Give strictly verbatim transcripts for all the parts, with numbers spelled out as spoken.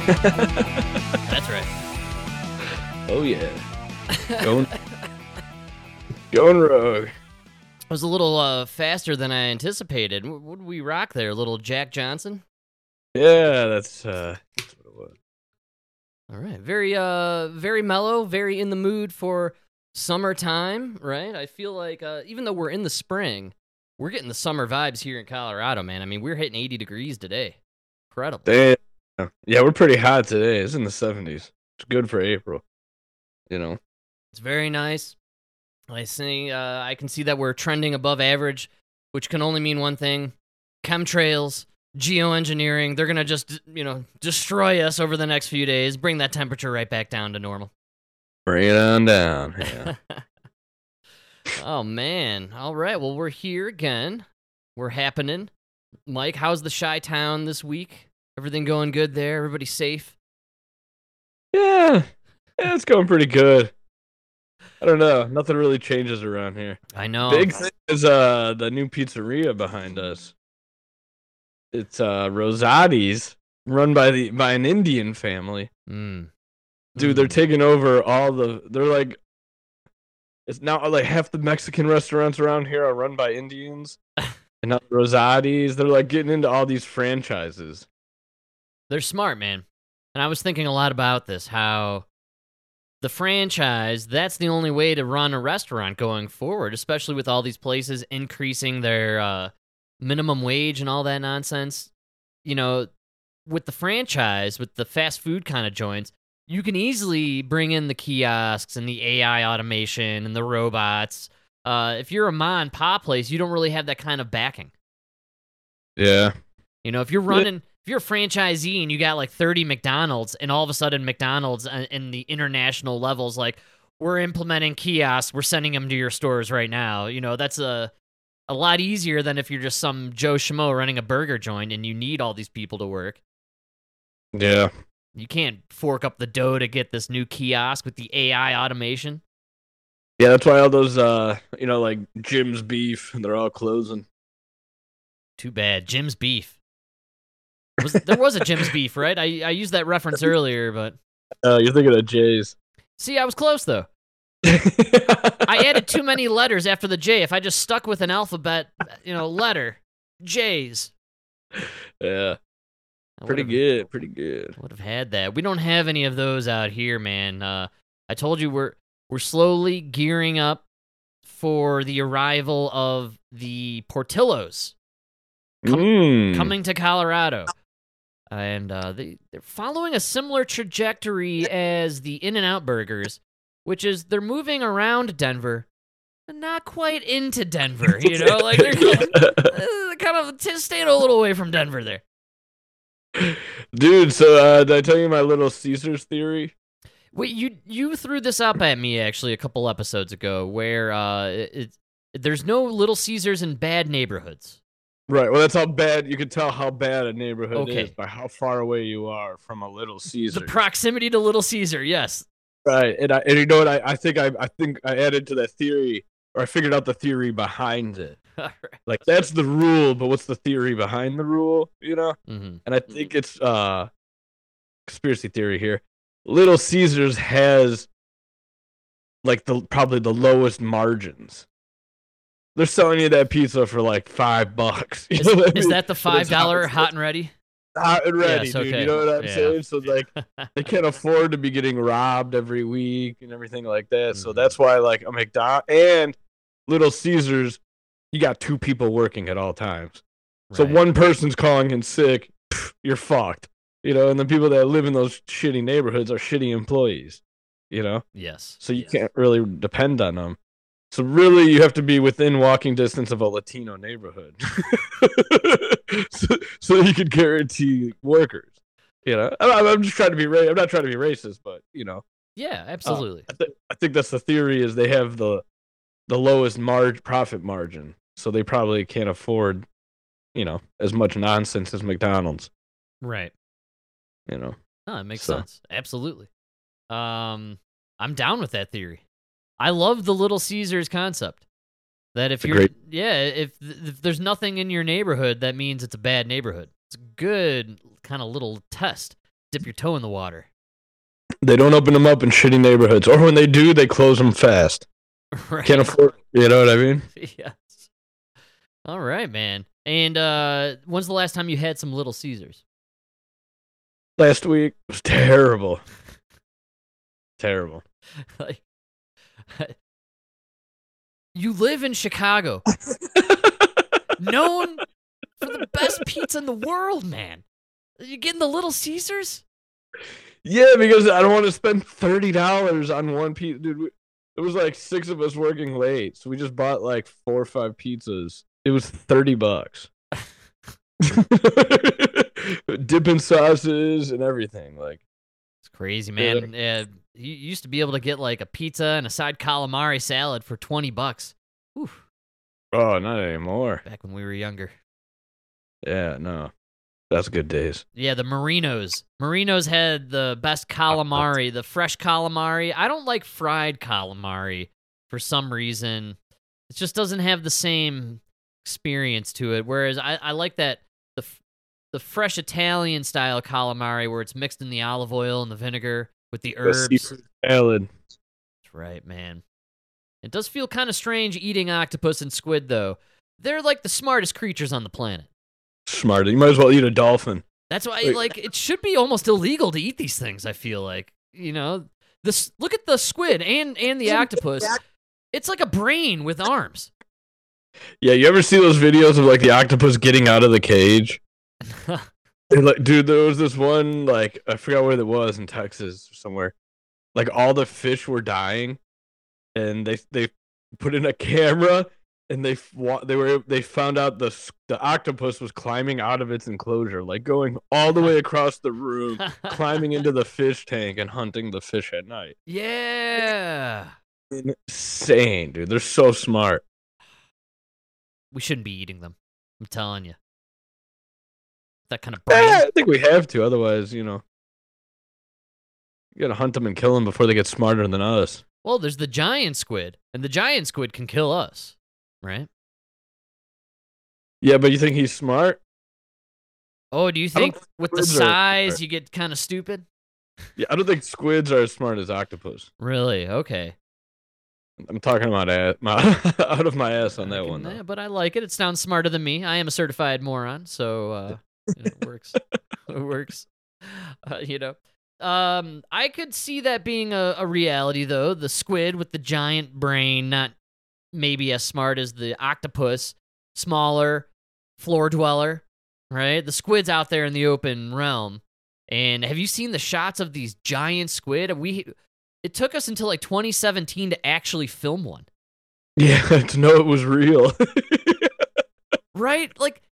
That's right. Oh yeah. Going, going rogue. It was a little uh, faster than I anticipated. What, what did we rock there? A little Jack Johnson? Yeah, that's uh that's what it was. All right. Very uh very mellow, very in the mood for summertime, right? I feel like uh, even though we're in the spring, we're getting the summer vibes here in Colorado, man. I mean, we're hitting eighty degrees today. Incredible. Damn. Yeah, we're pretty hot today. It's in the seventies. It's good for April. You know. It's very nice. I see. Uh, I can see that we're trending above average, which can only mean one thing: chemtrails, geoengineering. They're gonna just, you know, destroy us over the next few days. Bring that temperature right back down to normal. Bring it on down. Yeah. Oh man! All right. Well, we're here again. We're happening. Mike, how's the Chi-Town this week? Everything going good there? Everybody safe? Yeah. Yeah, it's going pretty good. I don't know. Nothing really changes around here. I know. Big thing is uh the new pizzeria behind us. It's uh Rosati's, run by the by an Indian family. Mm. Dude, Mm. they're taking over all the. They're like, it's now like half the Mexican restaurants around here are run by Indians, and now Rosati's. They're like getting into all these franchises. They're smart, man. And I was thinking a lot about this, how the franchise, that's the only way to run a restaurant going forward, especially with all these places increasing their uh, minimum wage and all that nonsense. You know, with the franchise, with the fast food kind of joints, you can easily bring in the kiosks and the A I automation and the robots. Uh, if you're a ma and pop place, you don't really have that kind of backing. Yeah. You know, if you're running, if you're a franchisee and you got like thirty McDonald's, and all of a sudden McDonald's in the international levels, like, we're implementing kiosks, we're sending them to your stores right now. You know, that's a a lot easier than if you're just some Joe Schmo running a burger joint and you need all these people to work. Yeah. You can't fork up the dough to get this new kiosk with the A I automation. Yeah, that's why all those, uh, you know, like Jim's Beef, they're all closing. Too bad. Jim's Beef. Was, there was a Jim's Beef, right? I, I used that reference earlier, but... Uh, you're thinking of Jay's. See, I was close, though. I added too many letters after the J. If I just stuck with an alphabet, you know, letter, J's. Yeah. Pretty good, pretty good. Would have had that. We don't have any of those out here, man. Uh, I told you we're we're slowly gearing up for the arrival of the Portillos com- Mm. coming to Colorado. And uh, they, they're following a similar trajectory as the In-N-Out Burgers, which is they're moving around Denver, but not quite into Denver. You know, like they're, they're kind of t- staying a little away from Denver there. Dude, so uh, did I tell you my Little Caesars theory? Wait, you you threw this up at me actually a couple episodes ago, where uh, it, it, there's no Little Caesars in bad neighborhoods. Right. Well, that's how bad you can tell how bad a neighborhood Okay. is by how far away you are from a Little Caesars. The proximity to Little Caesar, yes. Right. And I and you know what I, I think I I think I added to that theory, or I figured out the theory behind it. All right. Like, that's the rule, but what's the theory behind the rule? You know? Mm-hmm. And I think it's uh conspiracy theory here. Little Caesars has like the probably the lowest margins. They're selling you that pizza for like five bucks. You Is, know what I is mean? that the But five it's dollar hot- hot and ready? hot and ready, Yes, dude. okay. You know what I'm Yeah. saying? So like they can't afford to be getting robbed every week and everything like that. So Mhm. that's why like a McDonald's and Little Caesars, you got two people working at all times. So Right. one person's calling in sick, pff, you're fucked. You know, and the people that live in those shitty neighborhoods are shitty employees. You know, Yes. so you yes. can't really depend on them. So really, you have to be within walking distance of a Latino neighborhood, so, so you can guarantee workers. You know, I'm, I'm just trying to be ra- I'm not trying to be racist, but you know, Yeah, uh, absolutely. I, th- I think that's the theory is they have the the lowest mar- profit margin, so they probably can't afford, you know, as much nonsense as McDonald's. Right. You know, No, it makes So- sense. Absolutely. Um, I'm down with that theory. I love the Little Caesars concept. That if a you're, great- yeah, if, if there's nothing in your neighborhood, that means it's a bad neighborhood. It's a good kind of little test dip your toe in the water. They don't open them up in shitty neighborhoods, or when they do, they close them fast. Right. Can't afford. You know what I mean? Yes. All right, man. And uh, when's the last time you had some Little Caesars? Last week was terrible. Terrible. Like, you live in Chicago, known for the best pizza in the world, man. You getting the Little Caesars? Yeah, because I don't want to spend thirty dollars on one pizza, dude. We, it was like six of us working late, so we just bought like four or five pizzas. It was thirty bucks. Dipping sauces and everything, like it's crazy, man. Uh, you used to be able to get like a pizza and a side calamari salad for twenty bucks. Whew. Oh, not anymore. Back when we were younger. Yeah, no, that's good days. Yeah, the Marinos. Marinos had the best calamari, the fresh calamari. I don't like fried calamari for some reason. It just doesn't have the same experience to it. Whereas I, I like that the the fresh Italian style calamari where it's mixed in the olive oil and the vinegar with the herbs. The seafood salad. That's right, man. It does feel kind of strange eating octopus and squid, though. They're like the smartest creatures on the planet. Smart. You might as well eat a dolphin. That's why, like, it should be almost illegal to eat these things. I feel like, you know, this. Look at the squid and and the octopus. It's like a brain with arms. Yeah, you ever see those videos of like the octopus getting out of the cage? And, like, dude, there was this one, like, I forgot where it was, in Texas or somewhere. Like, all the fish were dying, and they they put in a camera, and they they were they found out the the octopus was climbing out of its enclosure, like going all the way across the room, climbing into the fish tank and hunting the fish at night. Yeah. Insane, dude. They're so smart. We shouldn't be eating them. I'm telling you. That kind of brain. Eh, I think we have to, otherwise, you know, you gotta hunt them and kill them before they get smarter than us. Well, there's the giant squid, and the giant squid can kill us, right? Yeah, but you think he's smart? Oh, do you think with the squids are- size you get kind of stupid? Yeah, I don't think squids are as smart as octopus. Really? Okay. I'm talking about ass, my, out of my ass on I that can- one, though. yeah, but I like it. It sounds smarter than me. I am a certified moron, so uh, it works. It works. Uh, you know. Um, I could see that being a, a reality, though. The squid with the giant brain, not maybe as smart as the octopus, smaller, floor dweller, right? The squid's out there in the open realm. And have you seen the shots of these giant squid? We it took us until like twenty seventeen to actually film one. Yeah, to know it was real. Right? Like,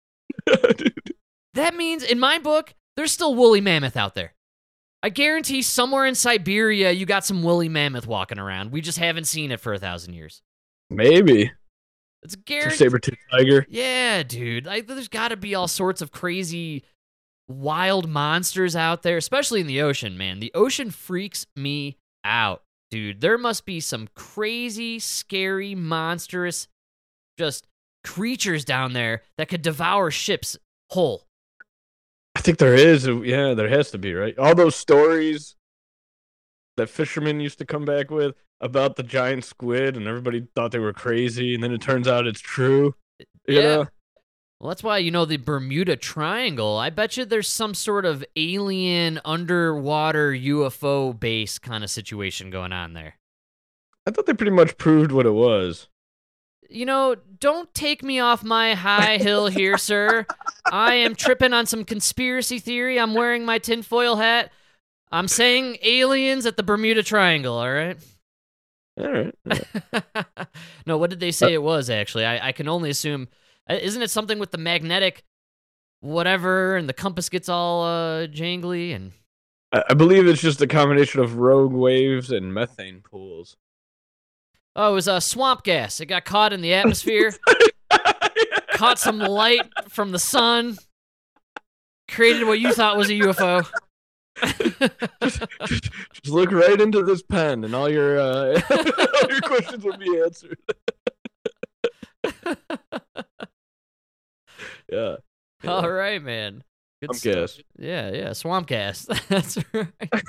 that means, in my book, there's still woolly mammoth out there. I guarantee somewhere in Siberia you got some woolly mammoth walking around. We just haven't seen it for a thousand years. Maybe. It's Some guaranteed. saber-tooth tiger. Yeah, dude. Like, there's got to be all sorts of crazy, wild monsters out there, especially in the ocean, man. The ocean freaks me out, dude. There must be some crazy, scary, monstrous, just creatures down there that could devour ships whole. I think there is. Yeah, there has to be, right? All those stories that fishermen used to come back with about the giant squid, and everybody thought they were crazy, and then it turns out it's true. You Yeah. know? Well, that's why, you know, the Bermuda Triangle, I bet you there's some sort of alien underwater U F O base kind of situation going on there. I thought they pretty much proved what it was. You know, don't take me off my high hill here, sir. I am tripping on some conspiracy theory. I'm wearing my tinfoil hat. I'm saying aliens at the Bermuda Triangle, all right? All right. No, what did they say it was, actually? I, I can only assume. uh, Isn't it something with the magnetic whatever, and the compass gets all uh, jangly? And I I believe it's just a combination of rogue waves and methane pools. oh, it was uh, swamp gas. It got caught in the atmosphere, caught some light from the sun, created what you thought was a U F O. just, just, just look right into this pen, and all your uh, all your questions will be answered. Yeah. Yeah. All right, man. Good Swamp stuff. gas. Yeah, yeah, swamp gas. That's right.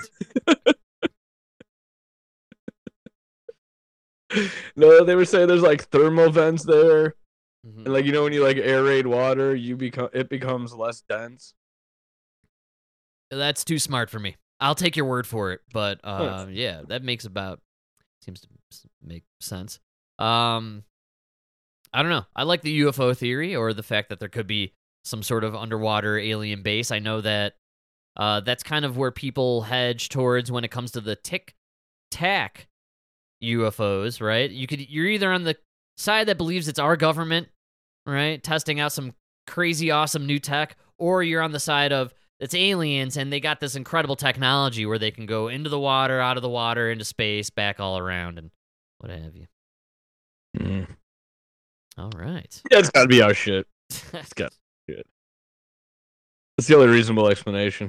No, they were saying there's like thermal vents there, Mhm. and like you know when you like aerate water, you become it becomes less dense. That's too smart for me. I'll take your word for it, but uh, Huh. yeah, that makes about seems to s- make sense. Um, I don't know. I like the U F O theory or the fact that there could be some sort of underwater alien base. I know that uh, that's kind of where people hedge towards when it comes to the Tic Tac U F Os, right? You could you're either on the side that believes it's our government, right, testing out some crazy awesome new tech, or you're on the side of it's aliens and they got this incredible technology where they can go into the water, out of the water, into space, back all around, and what have you. Mm. All right. Yeah, it's got to be our shit. It's got to be shit. That's the only reasonable explanation.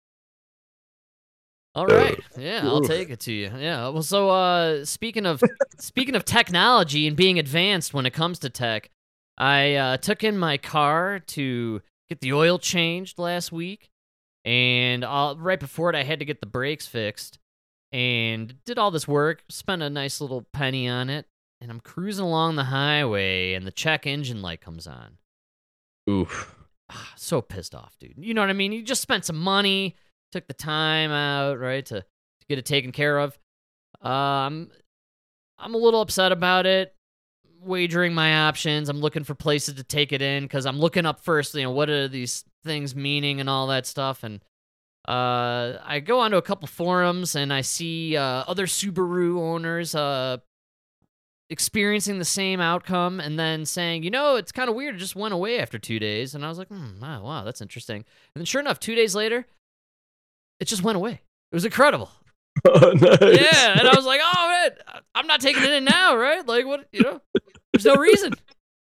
All right. Yeah, I'll take it to you. Yeah. Well, so uh, speaking of speaking of technology and being advanced when it comes to tech, I uh, took in my car to get the oil changed last week, and uh, right before it, I had to get the brakes fixed, and did all this work, spent a nice little penny on it, and I'm cruising along the highway, and the check engine light comes on. Oof. Ah, so pissed off, dude. You know what I mean? You just spent some money, took the time out, right, to, to get it taken care of. Um, I'm a little upset about it. Wagering my options. I'm looking for places to take it in because I'm looking up first, you know, what are these things meaning and all that stuff. And uh, I go onto a couple forums and I see uh, other Subaru owners uh, experiencing the same outcome and then saying, you know, it's kind of weird. It just went away after two days. And I was like, hmm, wow, wow, that's interesting. And then sure enough, two days later, it just went away. It was incredible. Oh, nice. Yeah, and I was like, oh, man, I'm not taking it in now, right? Like, what, you know, there's no reason.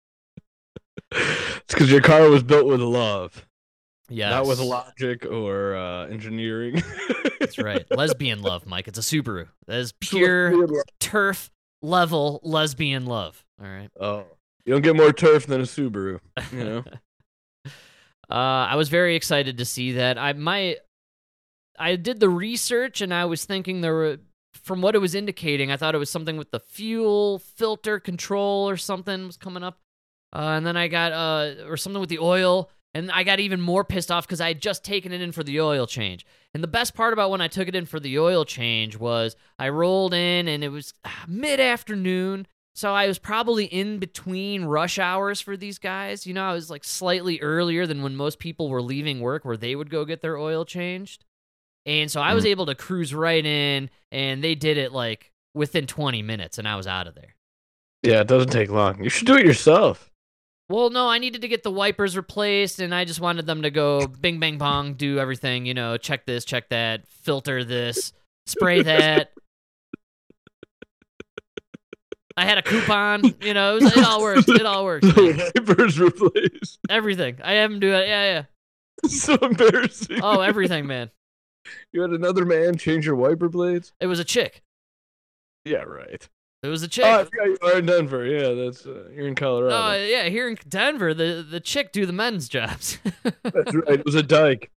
It's because your car was built with love. Yeah. Not with logic or uh, engineering. That's right. Lesbian love, Mike. It's a Subaru. That is pure turf level lesbian love. All right. Oh, you don't get more turf than a Subaru, you know? uh, I was very excited to see that. I my I did the research and I was thinking there were, from what it was indicating, I thought it was something with the fuel filter control or something was coming up. Uh, and then I got, uh, or something with the oil. And I got even more pissed off because I had just taken it in for the oil change. And the best part about when I took it in for the oil change was I rolled in and it was mid-afternoon. So I was probably in between rush hours for these guys. You know, I was like slightly earlier than when most people were leaving work where they would go get their oil changed. And so I was able to cruise right in, and they did it like within twenty minutes, and I was out of there. Yeah, it doesn't take long. You should do it yourself. Well, no, I needed to get the wipers replaced, and I just wanted them to go bing, bang, bong, do everything, you know, check this, check that, filter this, spray that. I had a coupon, you know, it, was, it all works. It all works. The wipers replaced. Everything. I have them do it. Yeah, yeah. So embarrassing. Oh, everything, man. You had another man change your wiper blades? It was a chick. Yeah, right. It was a chick. Oh, I forgot you are in Denver. Yeah, that's uh, you're in Colorado. Oh, yeah, here in Denver, the, the chick do the men's jobs. That's right. It was a dyke.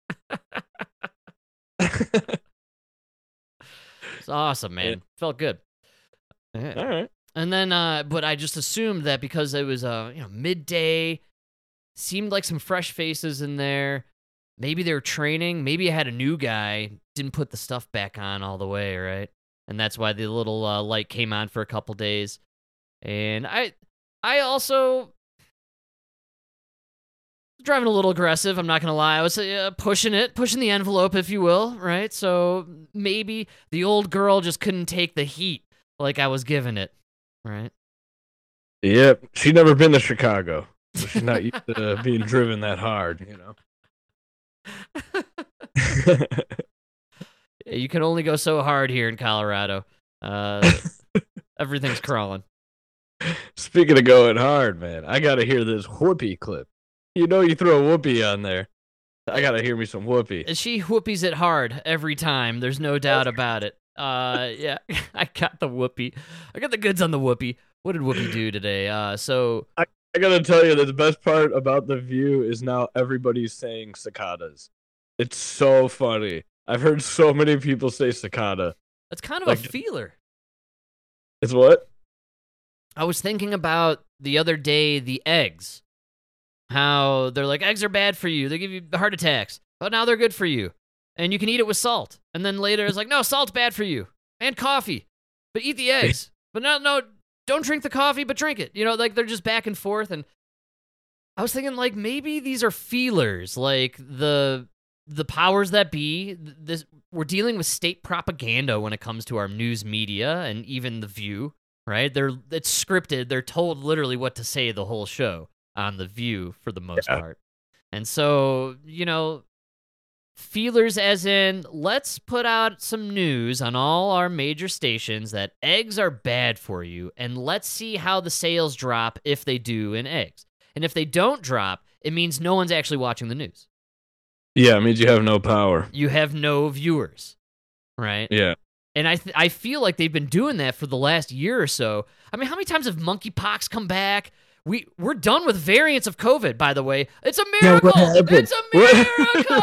It's awesome, man. Yeah. Felt good. Yeah. All right. And then, uh, but I just assumed that because it was, uh, you know, midday, seemed like some fresh faces in there. Maybe they were training. Maybe I had a new guy, didn't put the stuff back on all the way, right? And that's why the little uh, light came on for a couple days. And I, I also driving a little aggressive. I'm not gonna lie. I was uh, pushing it, pushing the envelope, if you will, right? So maybe the old girl just couldn't take the heat like I was giving it, right? Yep. She'd never been to Chicago. So she's not used to being driven that hard, you know. You can only go so hard here in Colorado. Uh, everything's crawling. Speaking of going hard, man, I gotta hear this whoopee clip. You know, you throw a whoopee on there. I gotta hear me some whoopee. And she whoopies it hard every time. There's no doubt about it. Uh, yeah, I got the whoopee. I got the goods on the whoopee. What did Whoopi do today? Uh, so I I gotta tell you that the best part about The View is now everybody's saying cicadas. It's so funny. I've heard so many people say cicada. That's kind of Like- a feeler. It's what? I was thinking about the other day the eggs. How they're like, eggs are bad for you. They give you heart attacks. But now they're good for you. And you can eat it with salt. And then later it's like, no, salt's bad for you. And coffee. But eat the eggs. But no, no, don't drink the coffee, but drink it. You know, like they're just back and forth. And I was thinking, like, maybe these are feelers. Like the the powers that be. This we're dealing with state propaganda when it comes to our news media and even The View. Right? They're it's scripted. They're told literally what to say the whole show on The View for the most Yeah. part. And so, you know, feelers as in, let's put out some news on all our major stations that eggs are bad for you, and let's see how the sales drop if they do in eggs. And if they don't drop, it means no one's actually watching the news. Yeah, it means you have no power. You have no viewers, right? Yeah. And I th- I feel like they've been doing that for the last year or so. I mean, how many times have monkeypox come back? We we're done with variants of COVID, by the way. It's a Yeah, miracle. what happened? It's a What- miracle.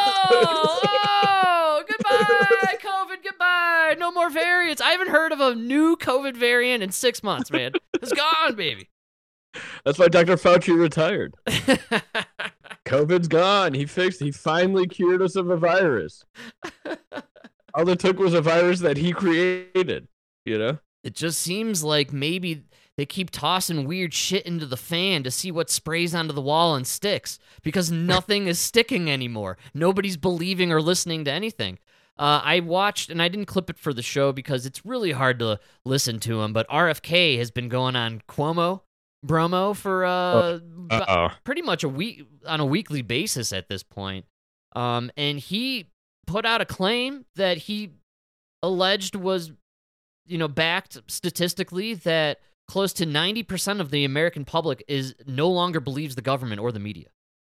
Oh, goodbye, COVID. Goodbye. No more variants. I haven't heard of a new COVID variant in six months, man. It's gone, baby. That's why Doctor Fauci retired. COVID's gone. He fixed. He finally cured us of a virus. All it took was a virus that he created. You know. It just seems like maybe they keep tossing weird shit into the fan to see what sprays onto the wall and sticks, because nothing is sticking anymore. Nobody's believing or listening to anything. Uh, I watched, and I didn't clip it for the show because it's really hard to listen to him, but R F K has been going on Cuomo, Bromo for uh, b- Uh oh. pretty much a week on a weekly basis at this point. Um, and he put out a claim that he alleged was, you know, backed statistically, that close to ninety percent of the American public is no longer believes the government or the media.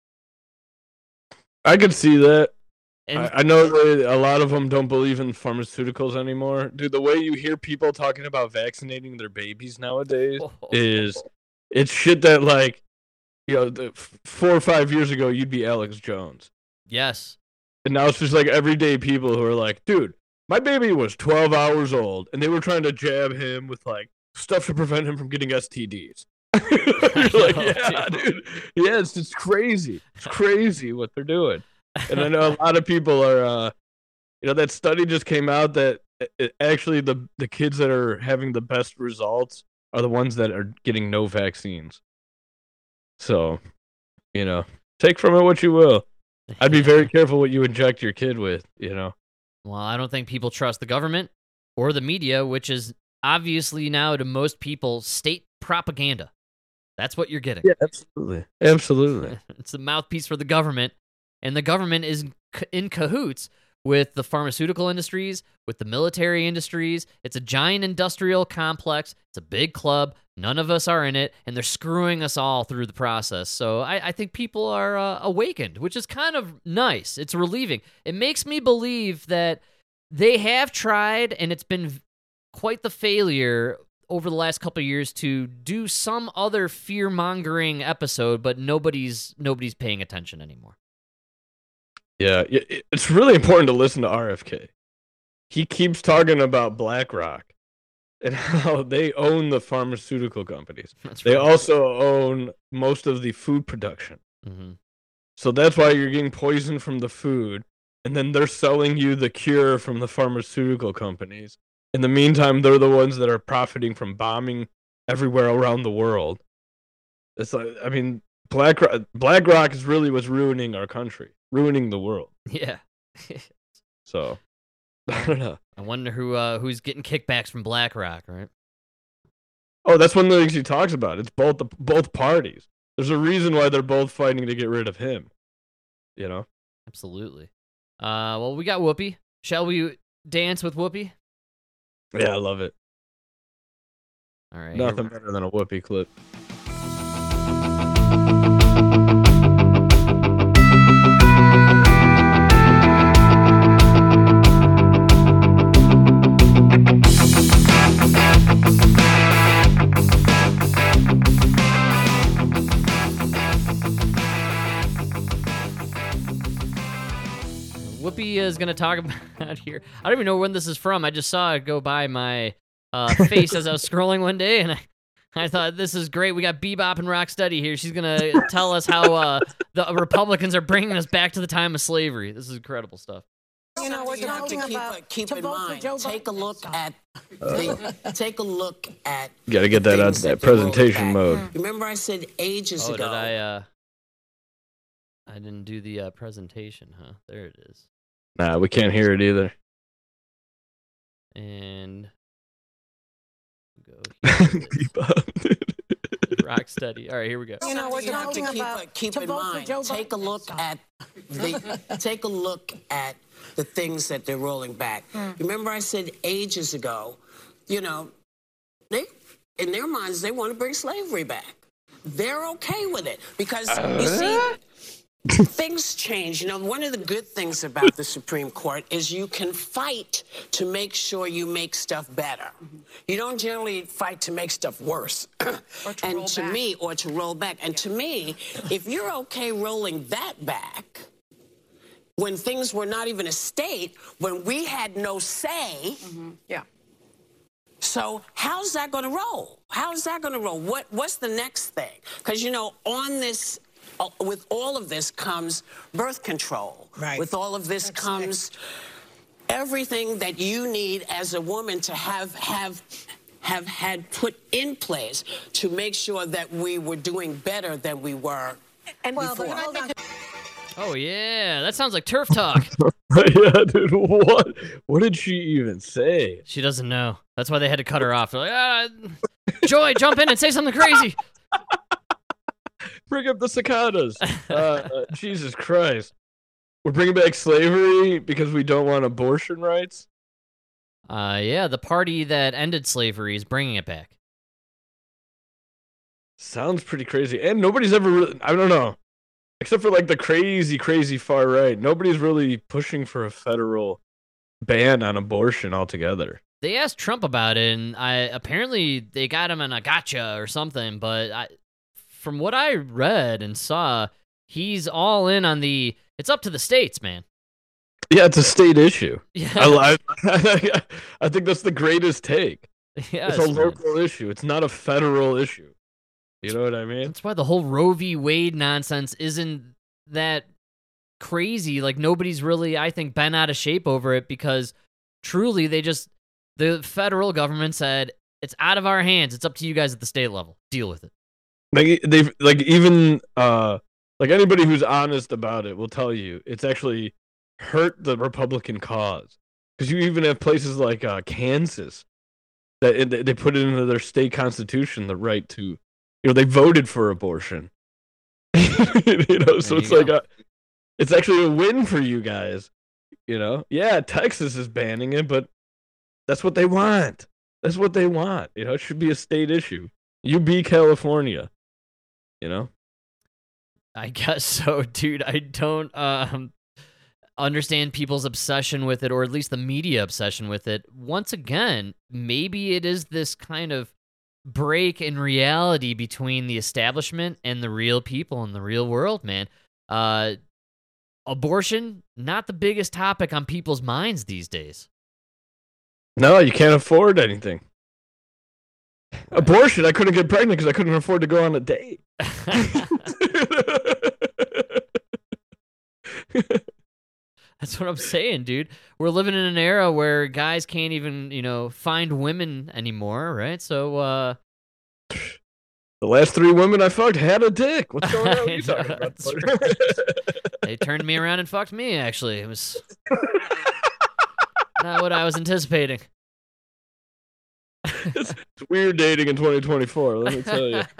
I could see that. And I, I know that a lot of them don't believe in pharmaceuticals anymore. Dude, the way you hear people talking about vaccinating their babies nowadays is it's shit that, like, you know, the, f- four or five years ago you'd be Alex Jones, yes. and now it's just like everyday people who are like, dude, my baby was twelve hours old, and they were trying to jab him with like stuff to prevent him from getting S T Ds. You're like, know, yeah, dude. dude, yeah, it's it's crazy, it's crazy what they're doing. And I know a lot of people are, uh, you know, that study just came out that it, actually the the kids that are having the best results are the ones that are getting no vaccines. So, you know, take from it what you will. I'd be very careful what you inject your kid with, you know. Well, I don't think people trust the government or the media, which is obviously now to most people state propaganda. That's what you're getting. Yeah, absolutely. Absolutely. It's a mouthpiece for the government, and the government is in ca- in cahoots with the pharmaceutical industries, with the military industries. It's a giant industrial complex. It's a big club. None of us are in it, and they're screwing us all through the process. So I, I think people are uh, awakened, which is kind of nice. It's relieving. It makes me believe that they have tried, and it's been v- quite the failure over the last couple of years to do some other fear-mongering episode, but nobody's nobody's paying attention anymore. Yeah, i- i- it's really important to listen to R F K. He keeps talking about BlackRock and how they own the pharmaceutical companies. That's They right. also own most of the food production. Mhm. So that's why you're getting poison from the food, and then they're selling you the cure from the pharmaceutical companies. In the meantime, they're the ones that are profiting from bombing everywhere around the world. It's like, I mean, BlackRock, BlackRock is really what's ruining our country, ruining the world. Yeah. So, I don't know. I wonder who uh, who's getting kickbacks from BlackRock, right? Oh, that's one of the things he talks about. It's both the both parties. There's a reason why they're both fighting to get rid of him. You know? Absolutely. Uh, well, we got Whoopi. Shall we dance with Whoopi? Yeah, I love it. All right. Nothing here- better than a Whoopi clip. Opie is going to talk about here. I don't even know when this is from. I just saw it go by my uh, face as I was scrolling one day, and I, I thought, this is great. We got Bebop and Rocksteady here. She's going to tell us how uh, the Republicans are bringing us back to the time of slavery. This is incredible stuff. You know, we're you have to talking keep, about keep to in vote for mind. Joe Take a Biden. look at the, take a look at. You got to get that out things that they're rolling presentation back. mode. Remember, I said ages Oh, ago. did I? Uh, I didn't do the uh, presentation, huh? There it is. Nah, we can't hear it either. And go here. Rocksteady. All right, here we go. You know, we're you have to talking keep, about keep to in vote for mind. Joe Take a Biden. look at the take a look at the things that they're rolling back. Remember, I said ages ago. You know, they in their minds they want to bring slavery back. They're okay with it because you see. Things change. You know, one of the good things about the Supreme Court is you can fight to make sure you make stuff better. You don't generally fight to make stuff worse. Or to and roll to back. me, or to roll back. And to me, if you're okay rolling that back, when things were not even a state, when we had no say, Yeah. so how's that going to roll? How's that going to roll? What What's the next thing? Because, you know, on this, uh, with all of this comes birth control. Right. With all of this That's comes everything that you need as a woman to have have have had put in place to make sure that we were doing better than we were And well, before. but hold on. Oh, yeah. That sounds like turf talk. Yeah, dude. What? What did she even say? She doesn't know. That's why they had to cut her off. They're like, ah, Joy, jump in and say something crazy. Bring up the cicadas. Uh, uh, Jesus Christ. We're bringing back slavery because we don't want abortion rights? Uh, yeah, the party that ended slavery is bringing it back. Sounds pretty crazy. And nobody's ever really, I don't know. Except for like the crazy, crazy far right. Nobody's really pushing for a federal ban on abortion altogether. They asked Trump about it, and I apparently they got him in a gotcha or something. But I, from what I read and saw, he's all in on the. It's up to the states, man. Yeah, it's a state issue. Yeah, I, I, I think that's the greatest take. yes, It's a man. local issue. It's not a federal issue. You know what I mean? That's why the whole Roe v. Wade nonsense isn't that crazy. Like, nobody's really, I think, been out of shape over it because truly they just, the federal government said, it's out of our hands. It's up to you guys at the state level. Deal with it. Like they've like even uh like anybody who's honest about it will tell you it's actually hurt the Republican cause because you even have places like uh, Kansas that they put it into their state constitution the right to, you know, they voted for abortion. You know, so There it's you like go. a, it's actually a win for you guys. You know, yeah, Texas is banning it, but that's what they want. That's what they want. You know, it should be a state issue. You be California. You know. I guess so, dude. I don't um understand people's obsession with it, or at least the media obsession with it. Once again, maybe it is this kind of break in reality between the establishment and the real people in the real world, man. Uh, abortion, not the biggest topic on people's minds these days. No, you can't afford anything. Abortion, I couldn't get pregnant because I couldn't afford to go on a date. That's what I'm saying, dude. We're living in an era where guys can't even, you know, find women anymore, right? So, uh... The last three women I fucked had a dick. What's going on? What are you I know, talking about? that's right. They turned me around and fucked me, actually. It was not what I was anticipating. It's, it's weird dating in twenty twenty-four, let me tell you.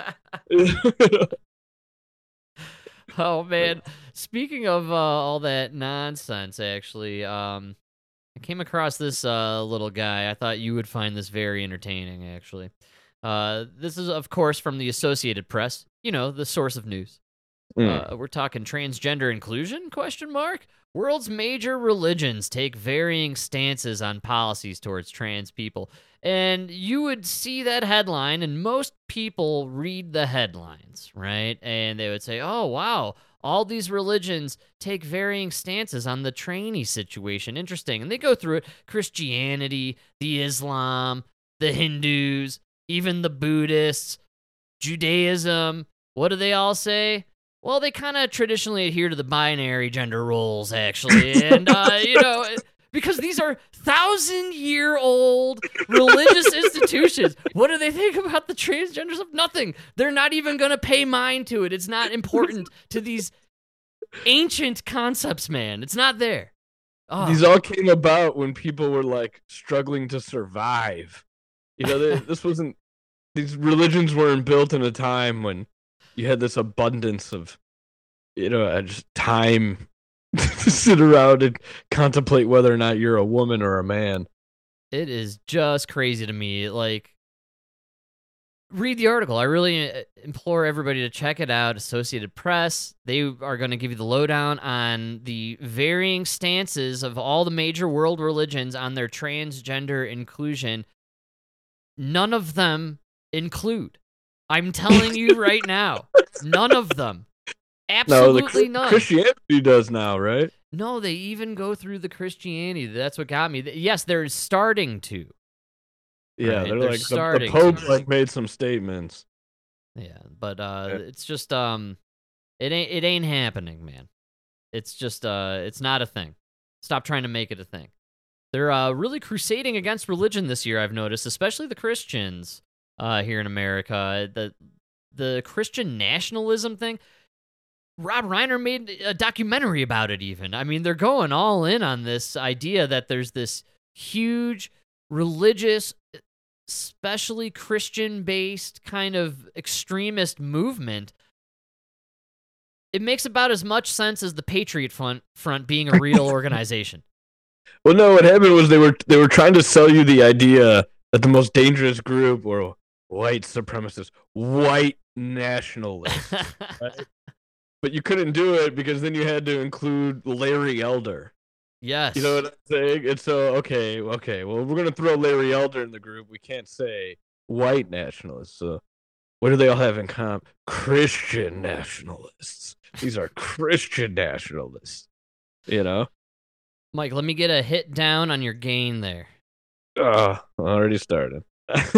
Oh, man. Speaking of uh, all that nonsense, actually, um, I came across this uh, little guy. I thought you would find this very entertaining, actually. Uh, this is, of course, from the Associated Press. You know, the source of news. Mm. Uh, we're talking transgender inclusion, question mark? World's major religions take varying stances on policies towards trans people. And you would see that headline, and most people read the headlines, right? And they would say, oh, wow, all these religions take varying stances on the tranny situation. Interesting. And they go through it. Christianity, the Islam, the Hindus, even the Buddhists, Judaism. What do they all say? Well, they kind of traditionally adhere to the binary gender roles, actually. And, uh, you know, because these are thousand-year-old religious institutions. What do they think about the transgender stuff? Nothing. They're not even going to pay mind to it. It's not important to these ancient concepts, man. It's not there. Oh. These all came about when people were, like, struggling to survive. You know, they, this wasn't... These religions weren't built in a time when you had this abundance of, you know, just time to sit around and contemplate whether or not you're a woman or a man. It is just crazy to me. Like, read the article. I really implore everybody to check it out. Associated Press. They are going to give you the lowdown on the varying stances of all the major world religions on their transgender inclusion. None of them include. I'm telling you right now, none of them. Absolutely no, the none. Christianity does now, right? No, they even go through the Christianity. That's what got me. Yes, they're starting to. Yeah, right? they're, they're like starting the, the Pope to. like made some statements. Yeah, but uh, Yeah. it's just um, it ain't it ain't happening, man. It's just uh, it's not a thing. Stop trying to make it a thing. They're uh really crusading against religion this year. I've noticed, especially the Christians uh here in America. The the Christian nationalism thing. Rob Reiner made a documentary about it even. I mean, they're going all in on this idea that there's this huge religious, especially Christian-based kind of extremist movement. It makes about as much sense as the Patriot Front, front being a real organization. Well, no, what happened was they were they were trying to sell you the idea that the most dangerous group were white supremacists, white nationalists. Right? But you couldn't do it because then you had to include Larry Elder. Yes. You know what I'm saying? And so, okay, okay, well, we're going to throw Larry Elder in the group. We can't say white nationalists. So what do they all have in common? Christian nationalists. These are Christian nationalists. You know? Mike, let me get a hit down on your gain there. Oh, already started. Is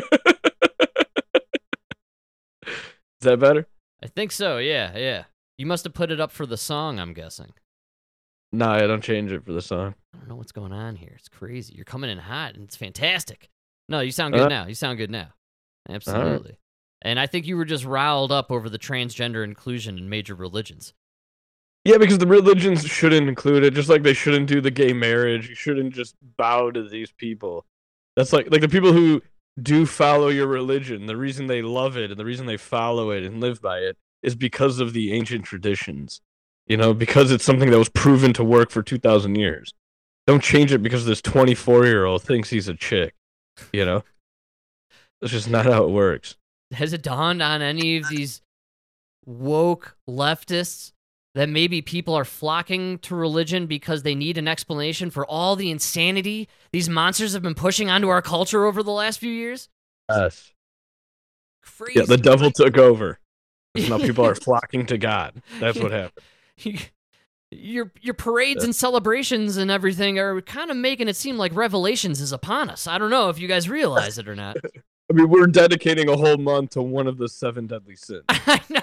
that better? I think so, yeah, yeah. You must have put it up for the song, I'm guessing. No, I don't change it for the song. I don't know what's going on here. It's crazy. You're coming in hot, and it's fantastic. No, you sound good Uh, now. You sound good now. Absolutely. And I think you were just riled up over the transgender inclusion in major religions. Yeah, because the religions shouldn't include it, just like they shouldn't do the gay marriage. You shouldn't just bow to these people. That's like like the people who do follow your religion. The reason they love it and the reason they follow it and live by it is because of the ancient traditions. You know, because it's something that was proven to work for two thousand years. Don't change it because this twenty-four-year-old thinks he's a chick. You know? That's just not how it works. Has it dawned on any of these woke leftists that maybe people are flocking to religion because they need an explanation for all the insanity these monsters have been pushing onto our culture over the last few years? Yes. Crazy. Yeah, the devil took over. So now people are flocking to God. That's what happened. Your your parades and celebrations and everything are kind of making it seem like Revelations is upon us. I don't know if you guys realize it or not. I mean, we're dedicating a whole month to one of the seven deadly sins. I know.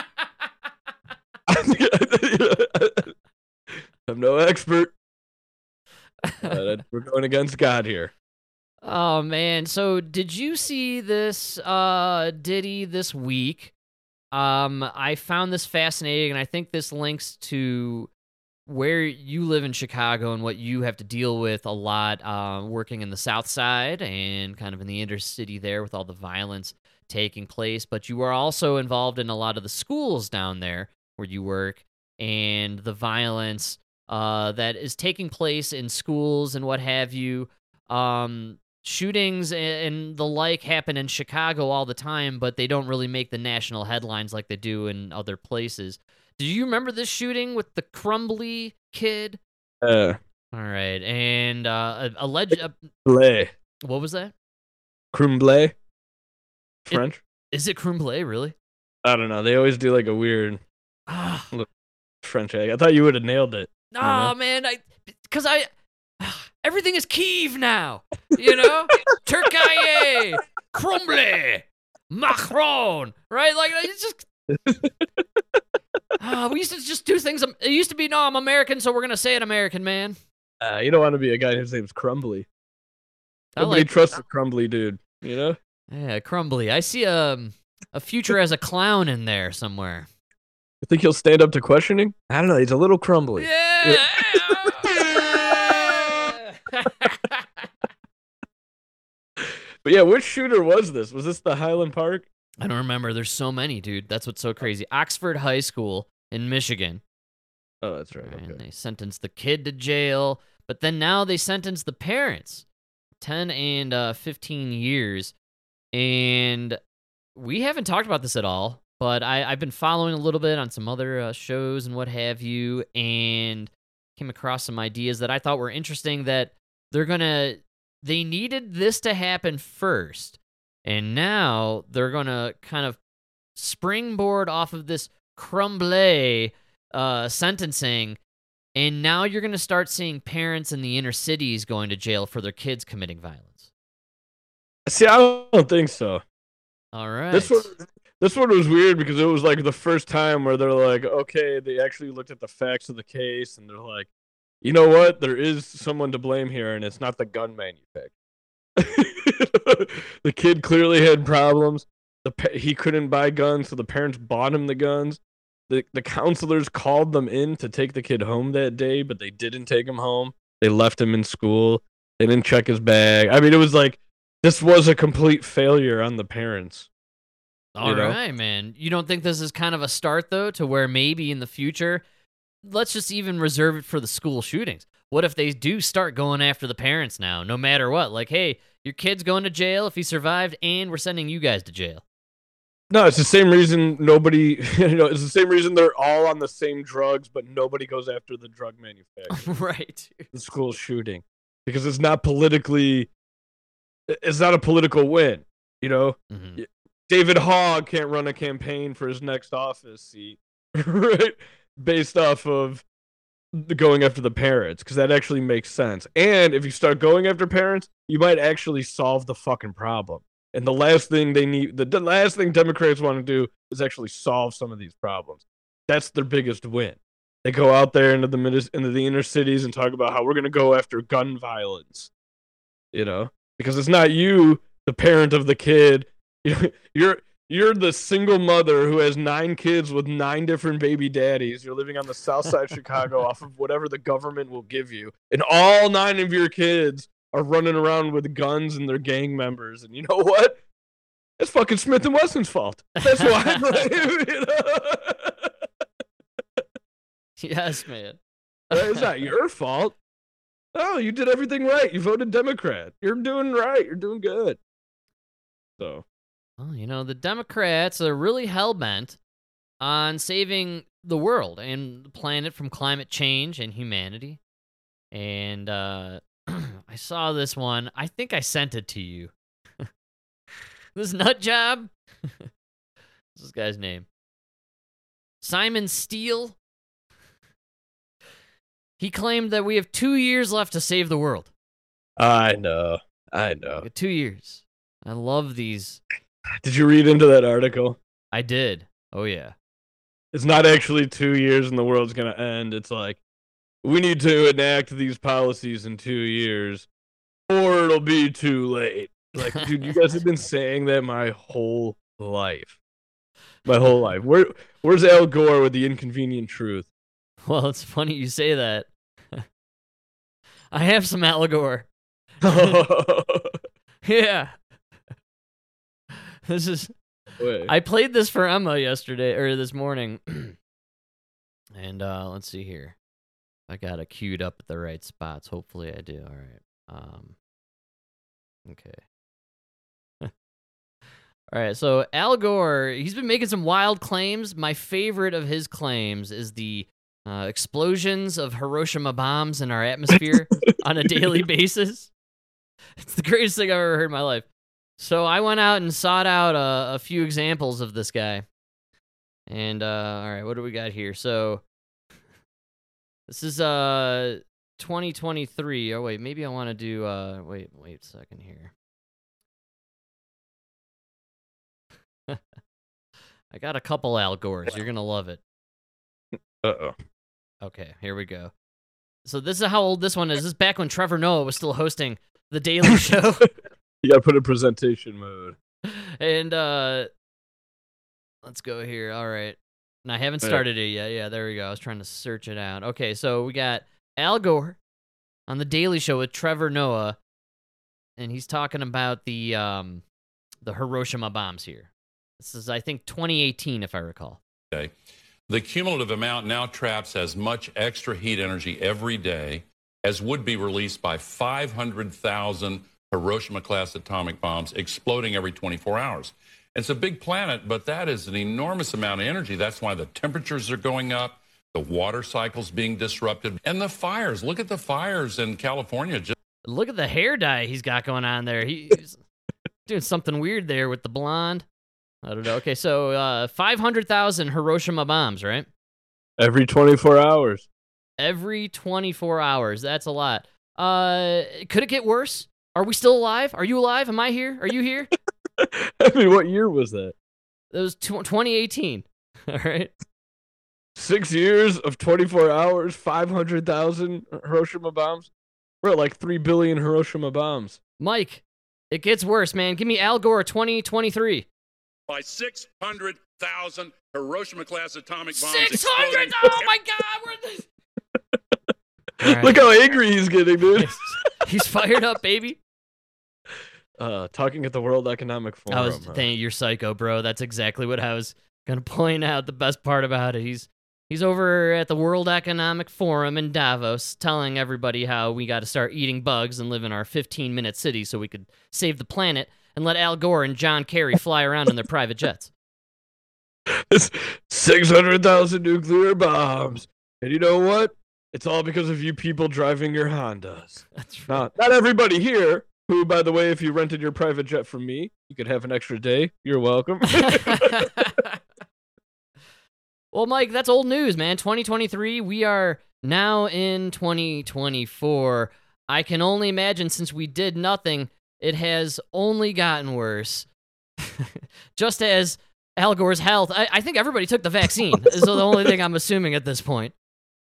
I'm no expert. Uh, we're going against God here. Oh man! So did you see this uh, ditty this week? Um, I found this fascinating, and I think this links to where you live in Chicago and what you have to deal with a lot, uh, working in the South Side and kind of in the inner city there with all the violence taking place. But you are also involved in a lot of the schools down there where you work, and the violence uh, that is taking place in schools and what have you. Um, shootings and the like happen in Chicago all the time, but they don't really make the national headlines like they do in other places. Do you remember this shooting with the Crumbly kid? Uh, All right, and uh, alleged. Uh, blé. what was that? Crème blé? French? Is it creme brulee, really? I don't know. They always do like a weird Ah, little French accent. I thought you would have nailed it. Nah, know? man, I because I everything is Kiev now. You know, Turkey, Crumble, Macron, right? Like it's just. Uh, we used to just do things. It used to be, no, I'm American, so we're gonna say it American, man. Uh, you don't want to be a guy whose name's Crumbly. I Nobody like, trusts a Crumbly dude, you know? yeah, Crumbly. I see a a future as a clown in there somewhere. You think he'll stand up to questioning? I don't know. He's a little crumbly. Yeah. But yeah, which shooter was this? Was this the Highland Park? I don't remember. There's so many, dude. That's what's so crazy. Oxford High School in Michigan. Oh, that's right. And Okay. they sentenced the kid to jail, but then now they sentenced the parents, ten and uh, fifteen years. And we haven't talked about this at all, but I, I've been following a little bit on some other uh, shows and what have you, and came across some ideas that I thought were interesting that they're going to, they needed this to happen first. And now they're going to kind of springboard off of this crumble uh, sentencing. And now you're going to start seeing parents in the inner cities going to jail for their kids committing violence. See, I don't think so. All right. This one, this one was weird because it was like the first time where they're like, okay, they actually looked at the facts of the case and they're like, you know what? There is someone to blame here, and it's not the gun manufacturer. The kid clearly had problems. The pa- he couldn't buy guns, so the parents bought him the guns. The the counselors called them in to take the kid home that day, but they didn't take him home. They left him in school. They didn't check his bag. I mean, it was like this was a complete failure on the parents. All you know? right, man. You don't think this is kind of a start, though, to where maybe in the future, let's just even reserve it for the school shootings. What if they do start going after the parents now, no matter what? Like, hey, your kid's going to jail if he survived, and we're sending you guys to jail. No, it's the same reason nobody, you know, it's the same reason they're all on the same drugs, but nobody goes after the drug manufacturer. Right. The school shooting. Because it's not politically, it's not a political win, you know? Mm-hmm. David Hogg can't run a campaign for his next office seat, right? Based off of the going after the parents, because that actually makes sense. And if you start going after parents, you might actually solve the fucking problem. And the last thing they need, the, the last thing Democrats want to do is actually solve some of these problems. That's their biggest win. They go out there into the minis- into the inner cities and talk about how we're going to go after gun violence, you know, because it's not you, the parent of the kid. You're you're the single mother who has nine kids with nine different baby daddies. You're living on the south side of Chicago off of whatever the government will give you, and all nine of your kids are running around with guns and they're gang members. And you know what? It's fucking Smith and Wesson's fault. That's why. You know? Yes, man. It's not your fault. Oh, you did everything right. You voted Democrat. You're doing right. You're doing good. So. Well, you know, the Democrats are really hell-bent on saving the world and the planet from climate change and humanity. And uh, I saw this one. I think I sent it to you. This nut job. What's this guy's name? Simon Steele. He claimed that we have two years left to save the world. I know. I know. We have two years. I love these. Did you read into that article? I did. Oh, yeah. It's not actually two years and the world's going to end. It's like, we need to enact these policies in two years or it'll be too late. Like, dude, you guys have been saying that my whole life. My whole life. Where, where's Al Gore with the inconvenient truth? Well, it's funny you say that. I have some Al Gore. Yeah. This is. Wait. I played this for Emma yesterday or this morning, and uh, let's see here. I got it queued up at the right spots. Hopefully, I do. All right. Um. Okay. All right. So Al Gore, he's been making some wild claims. My favorite of his claims is the uh, explosions of Hiroshima bombs in our atmosphere on a daily basis. It's the greatest thing I've ever heard in my life. So I went out and sought out a, a few examples of this guy. And, uh, all right, what do we got here? So This is uh twenty twenty-three. Oh wait, maybe I want to do uh wait, wait a second here. I got a couple Al Gores. You're going to love it. Uh-oh. Okay, here we go. So this is how old this one is. This is back when Trevor Noah was still hosting The Daily Show. You gotta put in presentation mode. And uh let's go here. All right. And I haven't started it yet. Yeah, there we go. I was trying to search it out. Okay, so we got Al Gore on The Daily Show with Trevor Noah, and he's talking about the um the Hiroshima bombs here. This is, I think, twenty eighteen, if I recall. Okay. The cumulative amount now traps as much extra heat energy every day as would be released by five hundred thousand Hiroshima-class atomic bombs exploding every twenty-four hours. It's a big planet, but that is an enormous amount of energy. That's why the temperatures are going up, the water cycle's being disrupted, and the fires. Look at the fires in California. Just Look at the hair dye he's got going on there. He's doing something weird there with the blonde. I don't know. Okay, so uh, five hundred thousand Hiroshima bombs, right? Every twenty-four hours. Every twenty-four hours. That's a lot. Uh, could it get worse? Are we still alive? Are you alive? Am I here? Are you here? I mean, what year was that? It was tw- twenty eighteen. All right. Six years of twenty-four hours, five hundred thousand Hiroshima bombs? We're at like three billion Hiroshima bombs. Mike, it gets worse, man. Give me Al Gore twenty twenty-three. by six hundred thousand Hiroshima-class atomic bombs. six hundred! exploding. Oh my god! We're this. All right. Look how angry he's getting, dude. He's fired up, baby. Uh, talking at the World Economic Forum. I was huh? thinking you're psycho, bro. That's exactly what I was gonna point out. The best part about it, he's he's over at the World Economic Forum in Davos, telling everybody how we got to start eating bugs and live in our fifteen minute city so we could save the planet and let Al Gore and John Kerry fly around in their private jets. It's six hundred thousand nuclear bombs. And you know what? It's all because of you people driving your Hondas. That's right. Not, not everybody here, who, by the way, if you rented your private jet from me, you could have an extra day. You're welcome. Well, Mike, that's old news, man. twenty twenty-three, we are now in twenty twenty-four. I can only imagine since we did nothing, it has only gotten worse. Just as Al Gore's health, I, I think everybody took the vaccine, is the only thing I'm assuming at this point.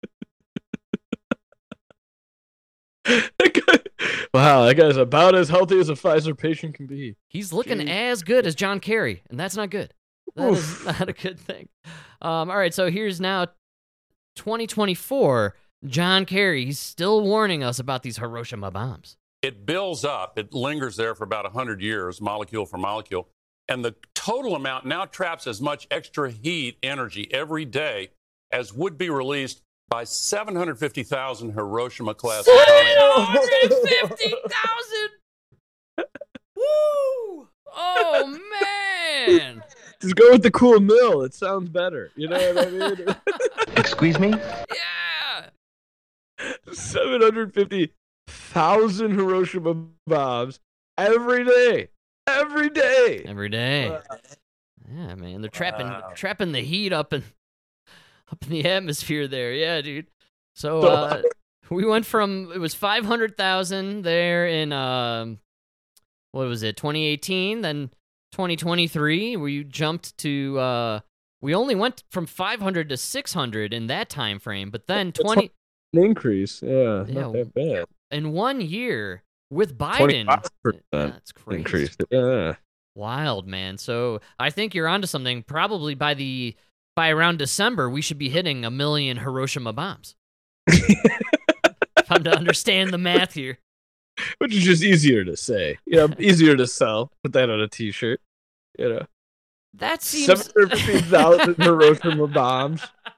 Wow, that guy's about as healthy as a Pfizer patient can be. He's looking Jeez. as good as John Kerry, and that's not good. That Oof. is not a good thing. Um, all right, so here's now twenty twenty-four. John Kerry, he's still warning us about these Hiroshima bombs. It builds up. It lingers there for about one hundred years, molecule for molecule. And the total amount now traps as much extra heat energy every day as would be released by seven hundred fifty thousand Hiroshima-class atomic seven hundred fifty thousand! Woo! Oh, man! Just go with the cool mill. It sounds better. You know what I mean? Excuse me? Yeah! seven hundred fifty thousand Hiroshima bombs every day. Every day. Every day. Yeah, man. They're trapping Wow. trapping the heat up in up in the atmosphere there. Yeah, dude. So uh, we went from it was five hundred thousand there in um what was it? twenty eighteen, then twenty twenty-three, we jumped to uh we only went from five hundred to six hundred in that time frame, but then twenty An increase. Yeah, Yeah, not that bad. in one year with Biden. twenty-five percent That's crazy. increase. Yeah. Wild, man. So I think you're onto something. Probably by the by around December, we should be hitting a million Hiroshima bombs. If I'm to understand the math here. Which is just easier to say. You know, easier to sell. Put that on a t-shirt. You know. That seems seven hundred fifty thousand Hiroshima bombs.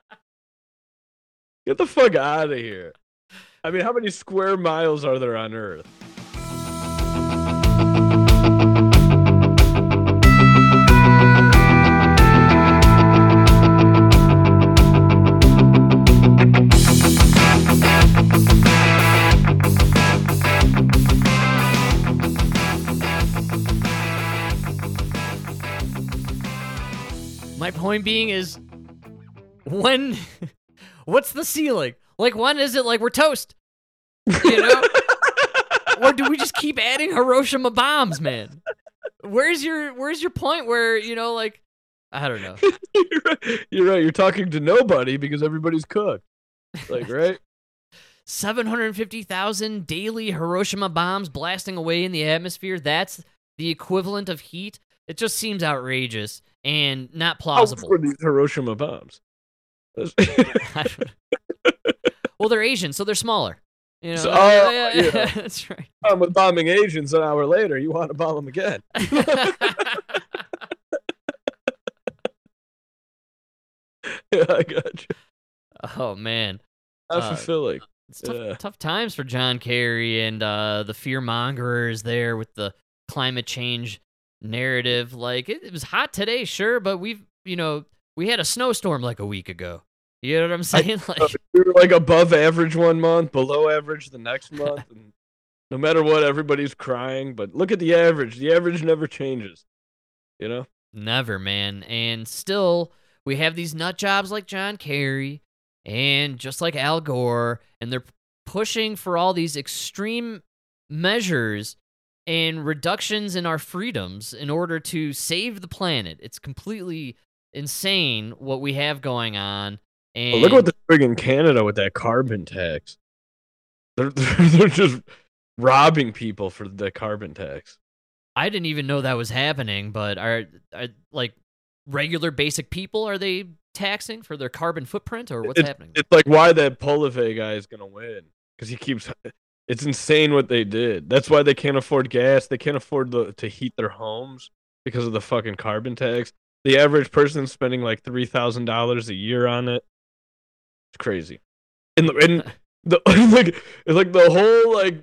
Get the fuck out of here. I mean, how many square miles are there on Earth? My point being is when what's the ceiling? Like, when is it like we're toast? You know? Or do we just keep adding Hiroshima bombs, man? Where's your Where's your point where, you know, like, I don't know. You're right. You're right. You're talking to nobody because everybody's cooked. Like, right? seven hundred fifty thousand daily Hiroshima bombs blasting away in the atmosphere. That's the equivalent of heat. It just seems outrageous and not plausible. For these Hiroshima bombs. Well, they're Asian, so they're smaller. You know, So- oh, yeah, yeah, yeah. that's right. I'm with bombing Asians an hour later. You want to bomb them again? Yeah, I got you. Oh man, Not Uh, fulfilling. it's tough, Yeah. tough times for John Kerry and uh, the fear mongers there with the climate change narrative. Like, it, it was hot today, sure, but we've, you know, we had a snowstorm like a week ago. You know what I'm saying? Like, We were like above average one month, below average the next month, and no matter what, everybody's crying. But look at the average. The average never changes. You know? never, man. And still, we have these nut jobs like John Kerry and just like Al Gore, and they're pushing for all these extreme measures and reductions in our freedoms in order to save the planet. It's completely insane what we have going on. And But look what they're doing in Canada with that carbon tax. They're they're, they're just robbing people for the carbon tax. I didn't even know that was happening, but are, are like regular basic people, are they taxing for their carbon footprint, or what's It's- happening? It's like why that Polave guy is gonna win because he keeps. It's insane what they did. That's why they can't afford gas. They can't afford the, to heat their homes because of the fucking carbon tax. The average person's spending like three thousand dollars a year on it. It's crazy. And the and the like it's like the whole like.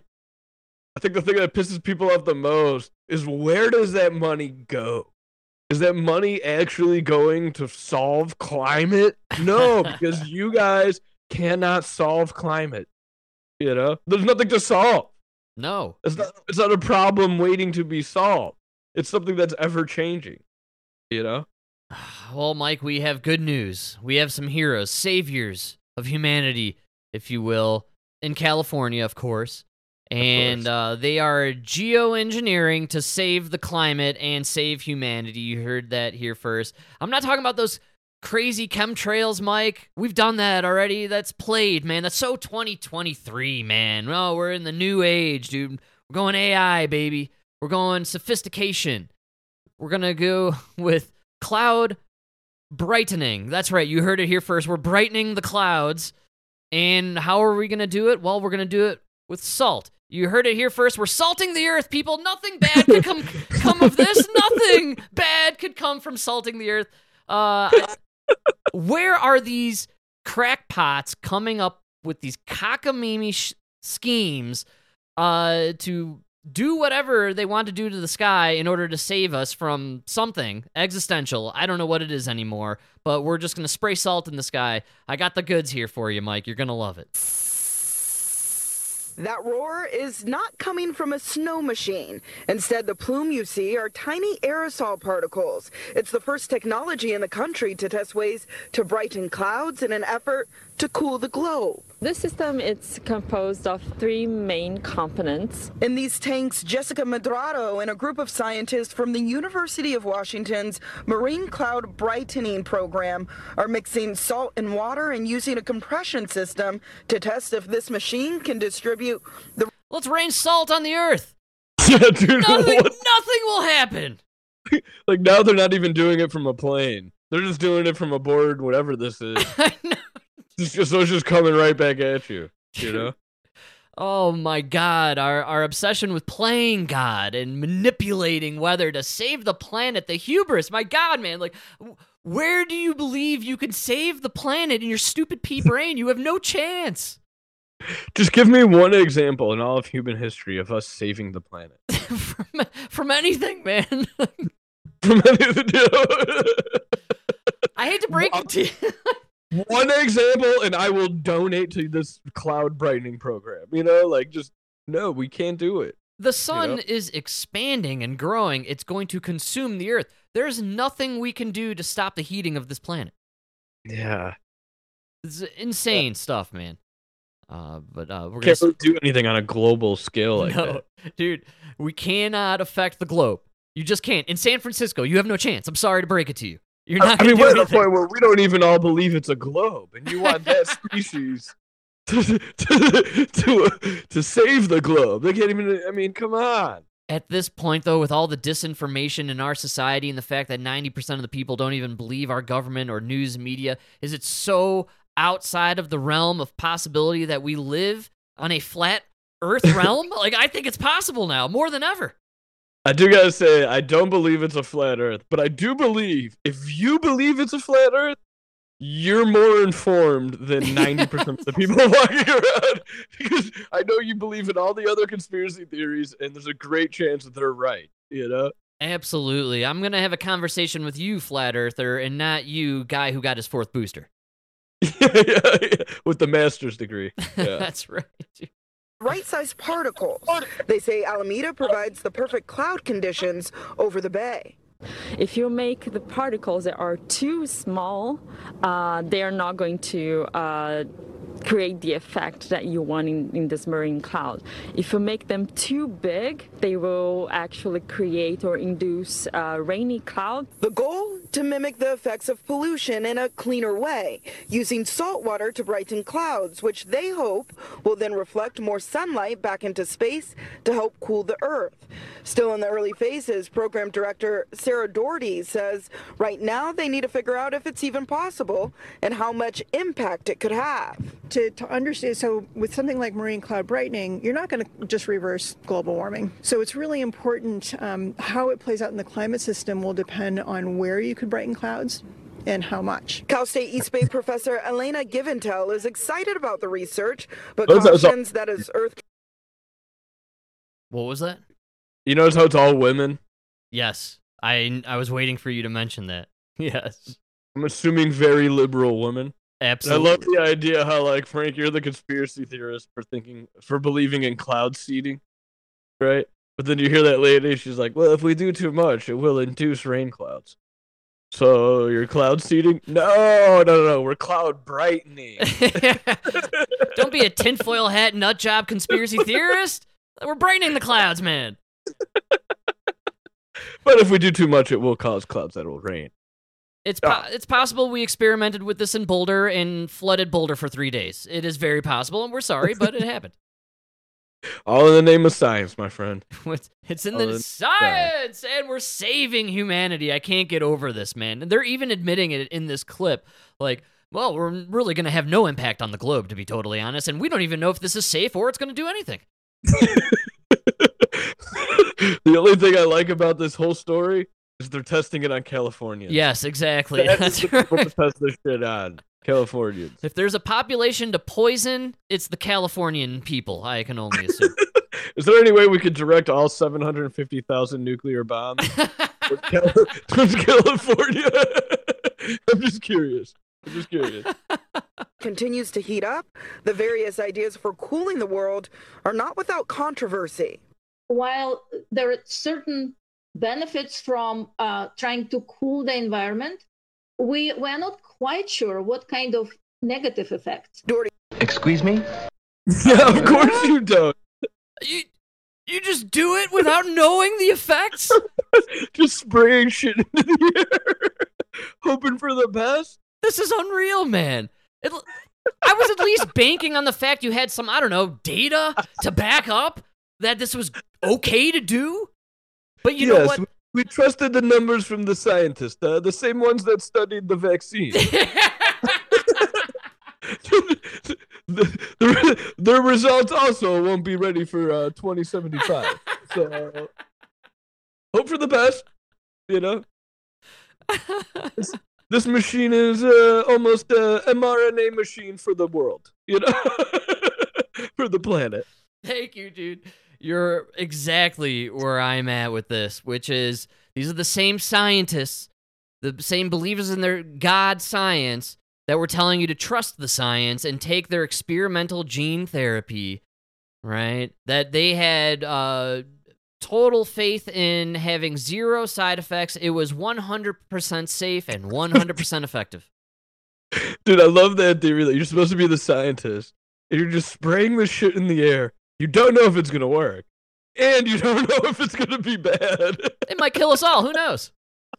I think the thing that pisses people off the most is where does that money go? Is that money actually going to solve climate? No, because you guys cannot solve climate. You know, there's nothing to solve. No. It's not. It's not a problem waiting to be solved. It's something that's ever changing. You know. Well, Mike, we have good news. We have some heroes, saviors of humanity, if you will, in California, of course. And course. uh, they are geoengineering to save the climate and save humanity. You heard that here first. I'm not talking about those crazy chemtrails, Mike. We've done that already. That's played, man. That's so twenty twenty-three, man. Oh, we're in the new age, dude. We're going A I, baby. We're going sophistication. We're going to go with cloud brightening. That's right. You heard it here first. We're brightening the clouds. And how are we going to do it? Well, we're going to do it with salt. You heard it here first. We're salting the earth, people. Nothing bad could come come of this. Nothing bad could come from salting the earth. Uh, I- where are these crackpots coming up with these cockamamie sh- schemes uh, to do whatever they want to do to the sky in order to save us from something existential? I don't know what it is anymore, but we're just going to spray salt in the sky. I got the goods here for you, Mike. You're going to love it. That roar is not coming from a snow machine. Instead, the plume you see are tiny aerosol particles. It's the first technology in the country to test ways to brighten clouds in an effort to cool the globe. This system is composed of three main components. In these tanks, Jessica Medrado and a group of scientists from the University of Washington's Marine Cloud Brightening Program are mixing salt and water and using a compression system to test if this machine can distribute the Let's rain salt on the earth. Yeah, dude. Nothing, what? nothing will happen. Like now they're not even doing it from a plane. They're just doing it from aboard whatever this is. I know. It's just, so it's just coming right back at you. You know. Oh my God, our, our obsession with playing God and manipulating weather to save the planet, the hubris. My God, man, like, w- where do you believe you can save the planet in your stupid pea brain? You have no chance. Just give me one example in all of human history of us saving the planet. from, from anything, man. From any of the I hate to break it to you. one example, and I will donate to this cloud brightening program. You know, like just no, we can't do it. The sun know? is expanding and growing. It's going to consume the earth. There's nothing we can do to stop the heating of this planet. Yeah. It's insane stuff, man. Uh, but uh, we're Can't gonna really do anything on a global scale like no, that. dude, we cannot affect the globe. You just can't. In San Francisco, you have no chance. I'm sorry to break it to you. You're not I going mean, to we're do at the anything. point where we don't even all believe it's a globe, and you want that species to, to, to, to save the globe. They can't even, I mean, come on. At this point, though, with all the disinformation in our society and the fact that ninety percent of the people don't even believe our government or news media, is it so outside of the realm of possibility that we live on a flat Earth realm? Like, I think it's possible now, more than ever. I do gotta say, I don't believe it's a flat Earth, but I do believe if you believe it's a flat Earth, you're more informed than ninety percent of the people walking around, because I know you believe in all the other conspiracy theories, and there's a great chance that they're right, you know? Absolutely. I'm going to have a conversation with you, flat earther, and not you, guy who got his fourth booster. yeah, yeah, yeah, with the master's degree. Yeah. That's right. Right-sized particles. They say Alameda provides the perfect cloud conditions over the bay. If you make the particles that are too small, uh, they are not going to uh, create the effect that you want in, in this marine cloud. If you make them too big, they will actually create or induce uh, rainy clouds. The goal? To mimic the effects of pollution in a cleaner way, using salt water to brighten clouds, which they hope will then reflect more sunlight back into space to help cool the Earth. Still in the early phases, program director Sarah Doherty says right now they need to figure out if it's even possible and how much impact it could have. To, to understand, so with something like marine cloud brightening, you're not going to just reverse global warming. So it's really important um, how it plays out in the climate system will depend on where you could brighten clouds and how much. Cal State East Bay professor Elena Giventel is excited about the research, but Those are- cautions that as Earth... What was that? You notice how it's all women? Yes. I, I was waiting for you to mention that. Yes. I'm assuming very liberal women. And I Absolutely. love the idea how, like, Frank, you're the conspiracy theorist for thinking, for believing in cloud seeding, right? But then you hear that lady, she's like, well, if we do too much, it will induce rain clouds. So you're cloud seeding? No, no, no, no, we're cloud brightening. Don't be a tinfoil hat nut job conspiracy theorist. We're brightening the clouds, man. But if we do too much, it will cause clouds that will rain. It's po- it's possible we experimented with this in Boulder and flooded Boulder for three days. It is very possible, and we're sorry, but it happened. All in the name of science, my friend. It's it's in Oh, the that's science, and we're saving humanity. I can't get over this, man. And they're even admitting it in this clip. Like, well, we're really going to have no impact on the globe, to be totally honest, and we don't even know if this is safe or it's going to do anything. The only thing I like about this whole story is they're testing it on Californians. Yes, exactly. That is That's the people right. to test this shit on. Californians. If there's a population to poison, it's the Californian people, I can only assume. Is there any way we could direct all seven hundred fifty thousand nuclear bombs towards Cal- towards California? I'm just curious. I'm just curious. continues to heat up, the various ideas for cooling the world are not without controversy. While there are certain benefits from uh, trying to cool the environment, we we're not quite sure what kind of negative effects. Doherty. Excuse me? Yeah, of course you don't. You, you just do it without knowing the effects? Just spraying shit into the air, hoping for the best. This is unreal, man. It, I was at least banking on the fact you had some, I don't know, data to back up that this was okay to do. But you know yes, what? we, we trusted the numbers from the scientists, uh, the same ones that studied the vaccine. the, the, the results also won't be ready for uh, twenty seventy-five. So, hope for the best, you know. This, this machine is uh, almost an M R N A machine for the world, you know, for the planet. Thank you, dude. You're exactly where I'm at with this, which is these are the same scientists, the same believers in their God science that were telling you to trust the science and take their experimental gene therapy, right? That they had uh, total faith in having zero side effects. It was one hundred percent safe and one hundred percent effective. Dude, I love that theory that you're supposed to be the scientist. and you're just spraying this shit in the air. You don't know if it's gonna work, and you don't know if it's gonna be bad. It might kill us all. Who knows?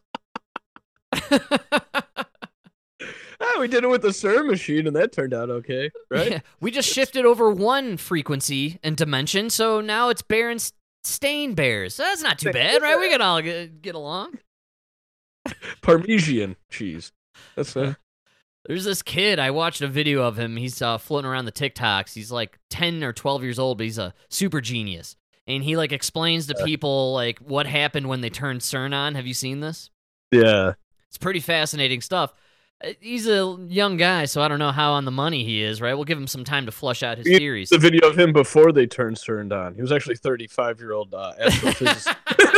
Ah, we did it with the C E R machine, and that turned out okay, right? Yeah, we just shifted over one frequency and dimension, so now it's Berenstain Bears. So that's not too bad, right? We can all get, get along. Parmesan cheese. That's uh, There's this kid, I watched a video of him. He's uh, floating around the TikToks. He's like ten or twelve years old, but he's a super genius. And he like explains to people like what happened when they turned CERN on. Have you seen this? yeah. It's pretty fascinating stuff. Uh, He's a young guy, so I don't know how on the money he is, right? We'll give him some time to flush out his You- theories. The video of him before they turned CERN on. He was actually thirty-five-year-old uh, astrophysicist.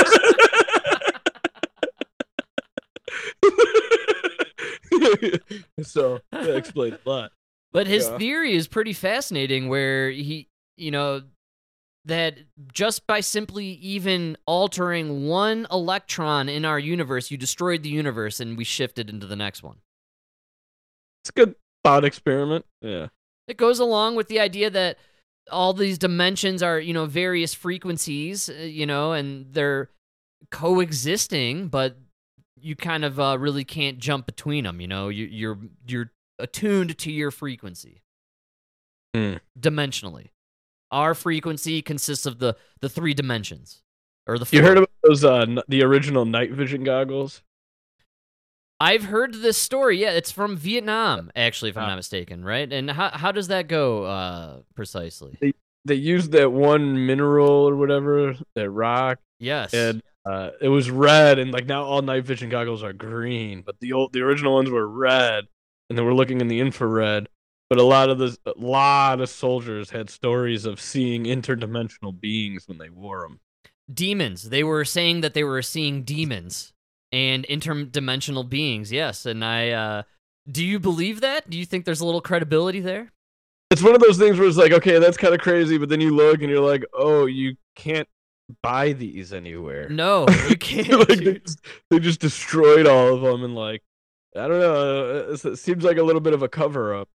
So that explains a lot. But his Yeah. theory is pretty fascinating where he, you know, that just by simply even altering one electron in our universe, you destroyed the universe and we shifted into the next one. It's a good thought experiment. Yeah. It goes along with the idea that all these dimensions are, you know, various frequencies, uh, you know, and they're coexisting, but you kind of uh, really can't jump between them, you know. You, you're you're attuned to your frequency. Hmm. Dimensionally. Our frequency consists of the, the three dimensions. Or the four. You heard about those uh, n- the original night vision goggles? I've heard this story. Yeah, it's from Vietnam, actually, if I'm Ah. not mistaken, right? And how how does that go uh, precisely? They used that one mineral or whatever, that rock, Yes. and uh, it was red, and like now all night vision goggles are green, but the old the original ones were red, and they were looking in the infrared. But a lot of the a lot of soldiers had stories of seeing interdimensional beings when they wore them. Demons. They were saying that they were seeing demons and interdimensional beings. Yes, and I uh do you believe that? Do you think there's a little credibility there? It's one of those things where it's like, okay, that's kind of crazy, but then you look and you're like, oh, you can't buy these anywhere. No, you can't. like they dude. just, they just destroyed all of them, and like, I don't know, it, it seems like a little bit of a cover up.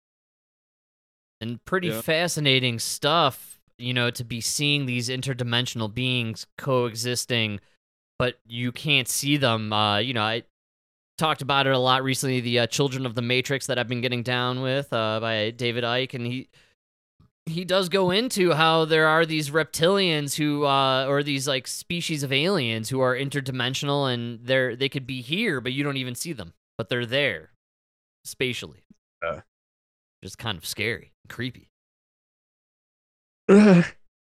And pretty Yeah. fascinating stuff, you know, to be seeing these interdimensional beings coexisting, but you can't see them. Uh, you know, I talked about it a lot recently, the uh, Children of the Matrix that I've been getting down with uh, by David Icke, and he he does go into how there are these reptilians who, uh, or these like species of aliens who are interdimensional, and they're they could be here, but you don't even see them, but they're there, spatially. Yeah. Just kind of scary, creepy. Eh.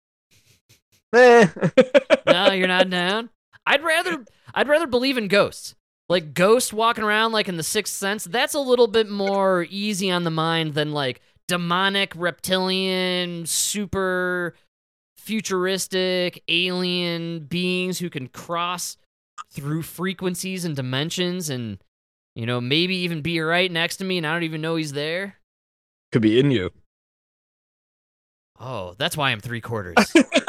No, you're not down. I'd rather I'd rather believe in ghosts. Like ghosts walking around like in The Sixth Sense, that's a little bit more easy on the mind than like demonic, reptilian, super futuristic alien beings who can cross through frequencies and dimensions and, you know, maybe even be right next to me and I don't even know he's there. Could be in you. Oh, that's why I'm three quarters.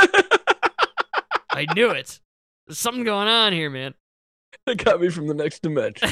I knew it. There's something going on here, man. It got me from the next dimension.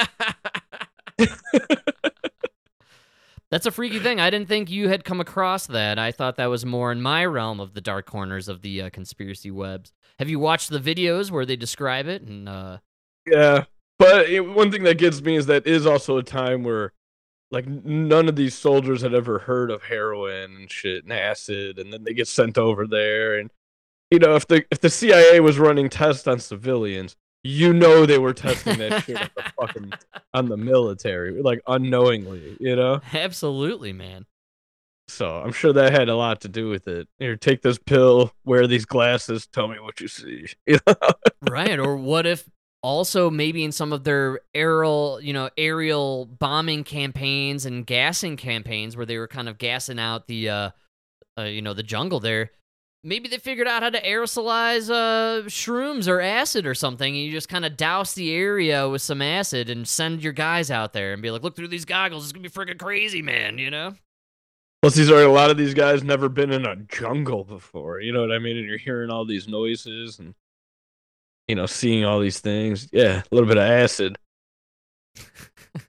That's a freaky thing. I didn't think you had come across that. I thought that was more in my realm of the dark corners of the uh, conspiracy webs. Have you watched the videos where they describe it? And uh... Yeah, but it, one thing that gets me is that is also a time where, like, none of these soldiers had ever heard of heroin and shit and acid, and then they get sent over there, and you know, if the if the C I A was running tests on civilians, you know they were testing that shit on the fucking on the military, like unknowingly, you know. Absolutely, man. So I'm sure that had a lot to do with it. Here, take this pill, wear these glasses, tell me what you see. You know? Right, or what if also maybe in some of their aerial, you know, aerial bombing campaigns and gassing campaigns where they were kind of gassing out the, uh, uh you know, the jungle there, maybe they figured out how to aerosolize uh, shrooms or acid or something, and you just kind of douse the area with some acid and send your guys out there and be like, look through these goggles, it's gonna be freaking crazy, man, you know? Plus, these are a lot of these guys never been in a jungle before. You know what I mean? And you're hearing all these noises and, you know, seeing all these things. Yeah, a little bit of acid.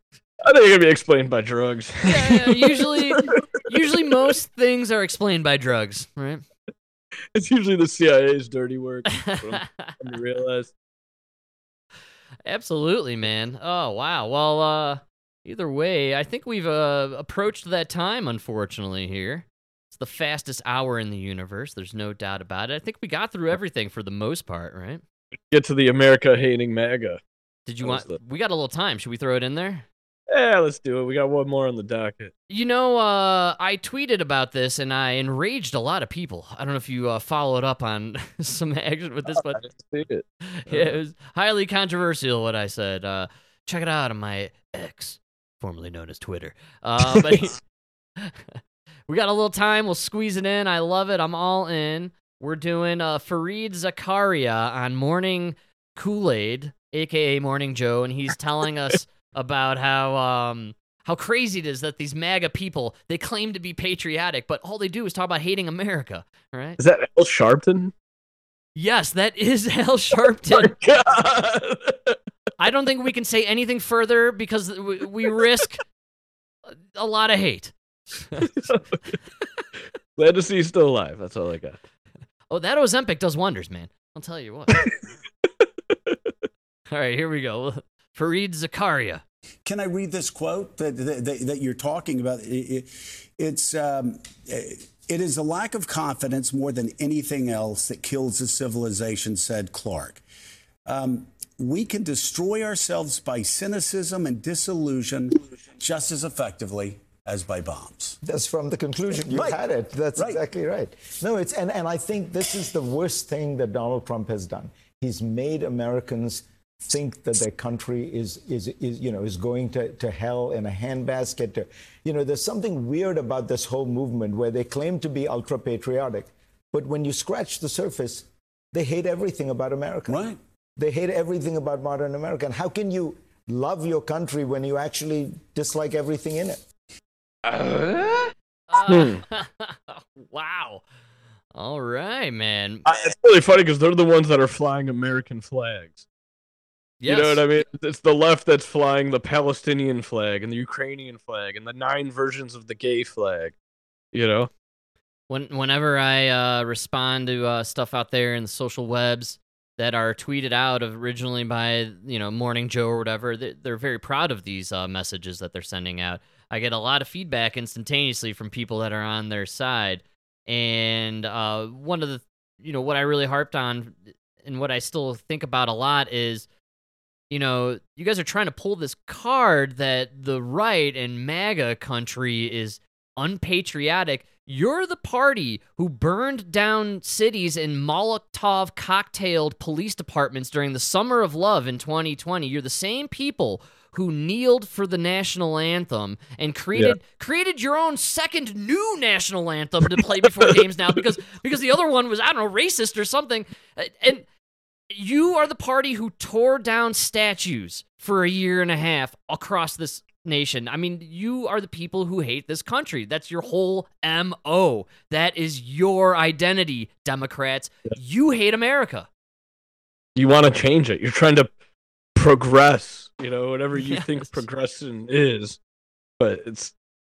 I think it can be explained by drugs. Yeah, yeah, usually, usually most things are explained by drugs, right? It's usually the C I A's dirty work. I realize. Absolutely, man. Oh, wow. Well, uh, either way, I think we've uh, approached that time, unfortunately, here. It's the fastest hour in the universe. There's no doubt about it. I think we got through everything for the most part, right? Get to the America-hating MAGA. Did you want... The... We got a little time. Should we throw it in there? Yeah, let's do it. We got one more on the docket. You know, uh, I tweeted about this, and I enraged a lot of people. I don't know if you uh, followed up on some action with this, but I didn't see it. Yeah, it was highly controversial what I said. Uh, check it out on my X, formerly known as Twitter. Uh, but he... We got a little time. We'll squeeze it in. I love it. I'm all in. We're doing uh, Fareed Zakaria on Morning Kool-Aid, a k a. Morning Joe, and he's telling us about how um, how crazy it is that these MAGA people, they claim to be patriotic, but all they do is talk about hating America, right? Is that Al Sharpton? Yes, that is Al Sharpton. Oh my God. I don't think we can say anything further because we, we risk a lot of hate. Glad to see you still alive. That's all I got. Oh, that Ozempic does wonders, man. I'll tell you what. All right, here we go. Fareed Zakaria. Can I read this quote that that, that you're talking about? It, it, it's um, it is a lack of confidence more than anything else that kills a civilization, said Clark. Um, we can destroy ourselves by cynicism and disillusion just as effectively as by bombs. That's from the conclusion. You right. had it. That's right. exactly right. No, it's and, and I think this is the worst thing that Donald Trump has done. He's made Americans think that their country is is is you know is going to, to hell in a handbasket. To, you know, there's something weird about this whole movement where they claim to be ultra patriotic, but when you scratch the surface, they hate everything about America. Right. They hate everything about modern America. And how can you love your country when you actually dislike everything in it? Uh, uh, wow. All right, man. Uh, it's really funny because they're the ones that are flying American flags. Yes. You know what I mean? It's the left that's flying the Palestinian flag and the Ukrainian flag and the nine versions of the gay flag. You know? When whenever I uh, respond to uh, stuff out there in the social webs that are tweeted out originally by, you know, Morning Joe or whatever, they're, they're very proud of these uh, messages that they're sending out. I get a lot of feedback instantaneously from people that are on their side. And uh, one of the, you know, what I really harped on and what I still think about a lot is, you know, you guys are trying to pull this card that the right and MAGA country is unpatriotic. You're the party who burned down cities and Molotov cocktailed police departments during the Summer of Love in twenty twenty. You're the same people who kneeled for the national anthem and created yeah. created your own second new national anthem to play before games now because because the other one was, I don't know, racist or something. And you are the party who tore down statues for a year and a half across this nation. I mean, you are the people who hate this country. That's your whole M O. That is your identity, Democrats. Yeah. You hate America. You want to change it. You're trying to progress, you know, whatever you yes. think progression is. But it's,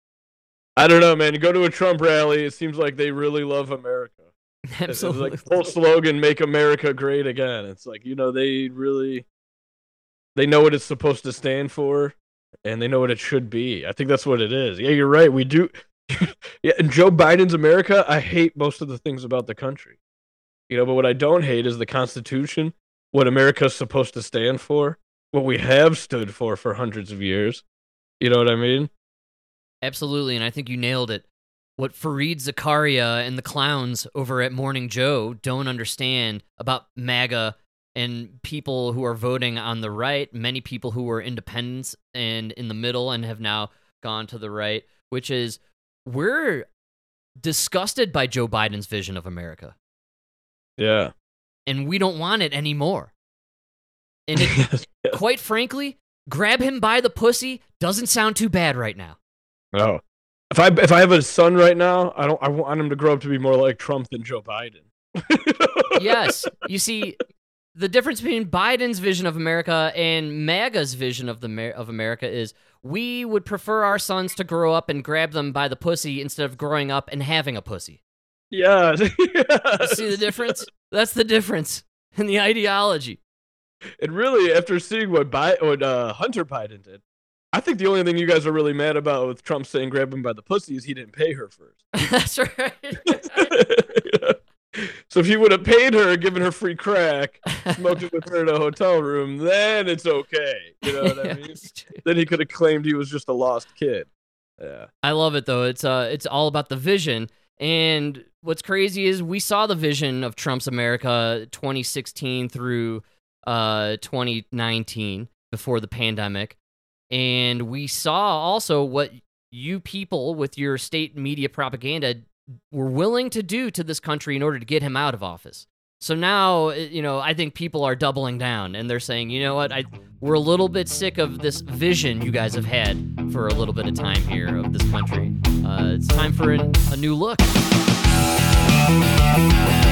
I don't know, man. You go to a Trump rally, it seems like they really love America. Absolutely. It's like the whole slogan, make America great again. It's like, you know, they really, they know what it's supposed to stand for. And they know what it should be. I think that's what it is. Yeah, you're right. We do. Yeah, in Joe Biden's America, I hate most of the things about the country. You know, but what I don't hate is the Constitution, what America's supposed to stand for, what we have stood for for hundreds of years. You know what I mean? Absolutely, and I think you nailed it. What Fareed Zakaria and the clowns over at Morning Joe don't understand about MAGA and people who are voting on the right, many people who were independents and in the middle and have now gone to the right, which is we're disgusted by Joe Biden's vision of America. Yeah. And we don't want it anymore. And it, yes, yes. quite frankly, grab him by the pussy doesn't sound too bad right now. No. If I if I have a son right now, I don't I want him to grow up to be more like Trump than Joe Biden. Yes. You see, the difference between Biden's vision of America and MAGA's vision of the of America is we would prefer our sons to grow up and grab them by the pussy instead of growing up and having a pussy. Yeah. You see the difference? That's the difference in the ideology. And really, after seeing what, Bi- what uh, Hunter Biden did, I think the only thing you guys are really mad about with Trump saying grab him by the pussy is he didn't pay her first. That's right. Yeah. So if he would have paid her, given her free crack, smoked it with her in a hotel room, then it's okay. You know what I mean? Then he could have claimed he was just a lost kid. Yeah. I love it, though. It's uh, it's all about the vision. And what's crazy is we saw the vision of Trump's America twenty sixteen through uh, twenty nineteen before the pandemic. And we saw also what you people with your state media propaganda were willing to do to this country in order to get him out of office. So now, you know, I think people are doubling down and they're saying, you know what, I we're a little bit sick of this vision you guys have had for a little bit of time here of this country. Uh, it's time for an, a new look.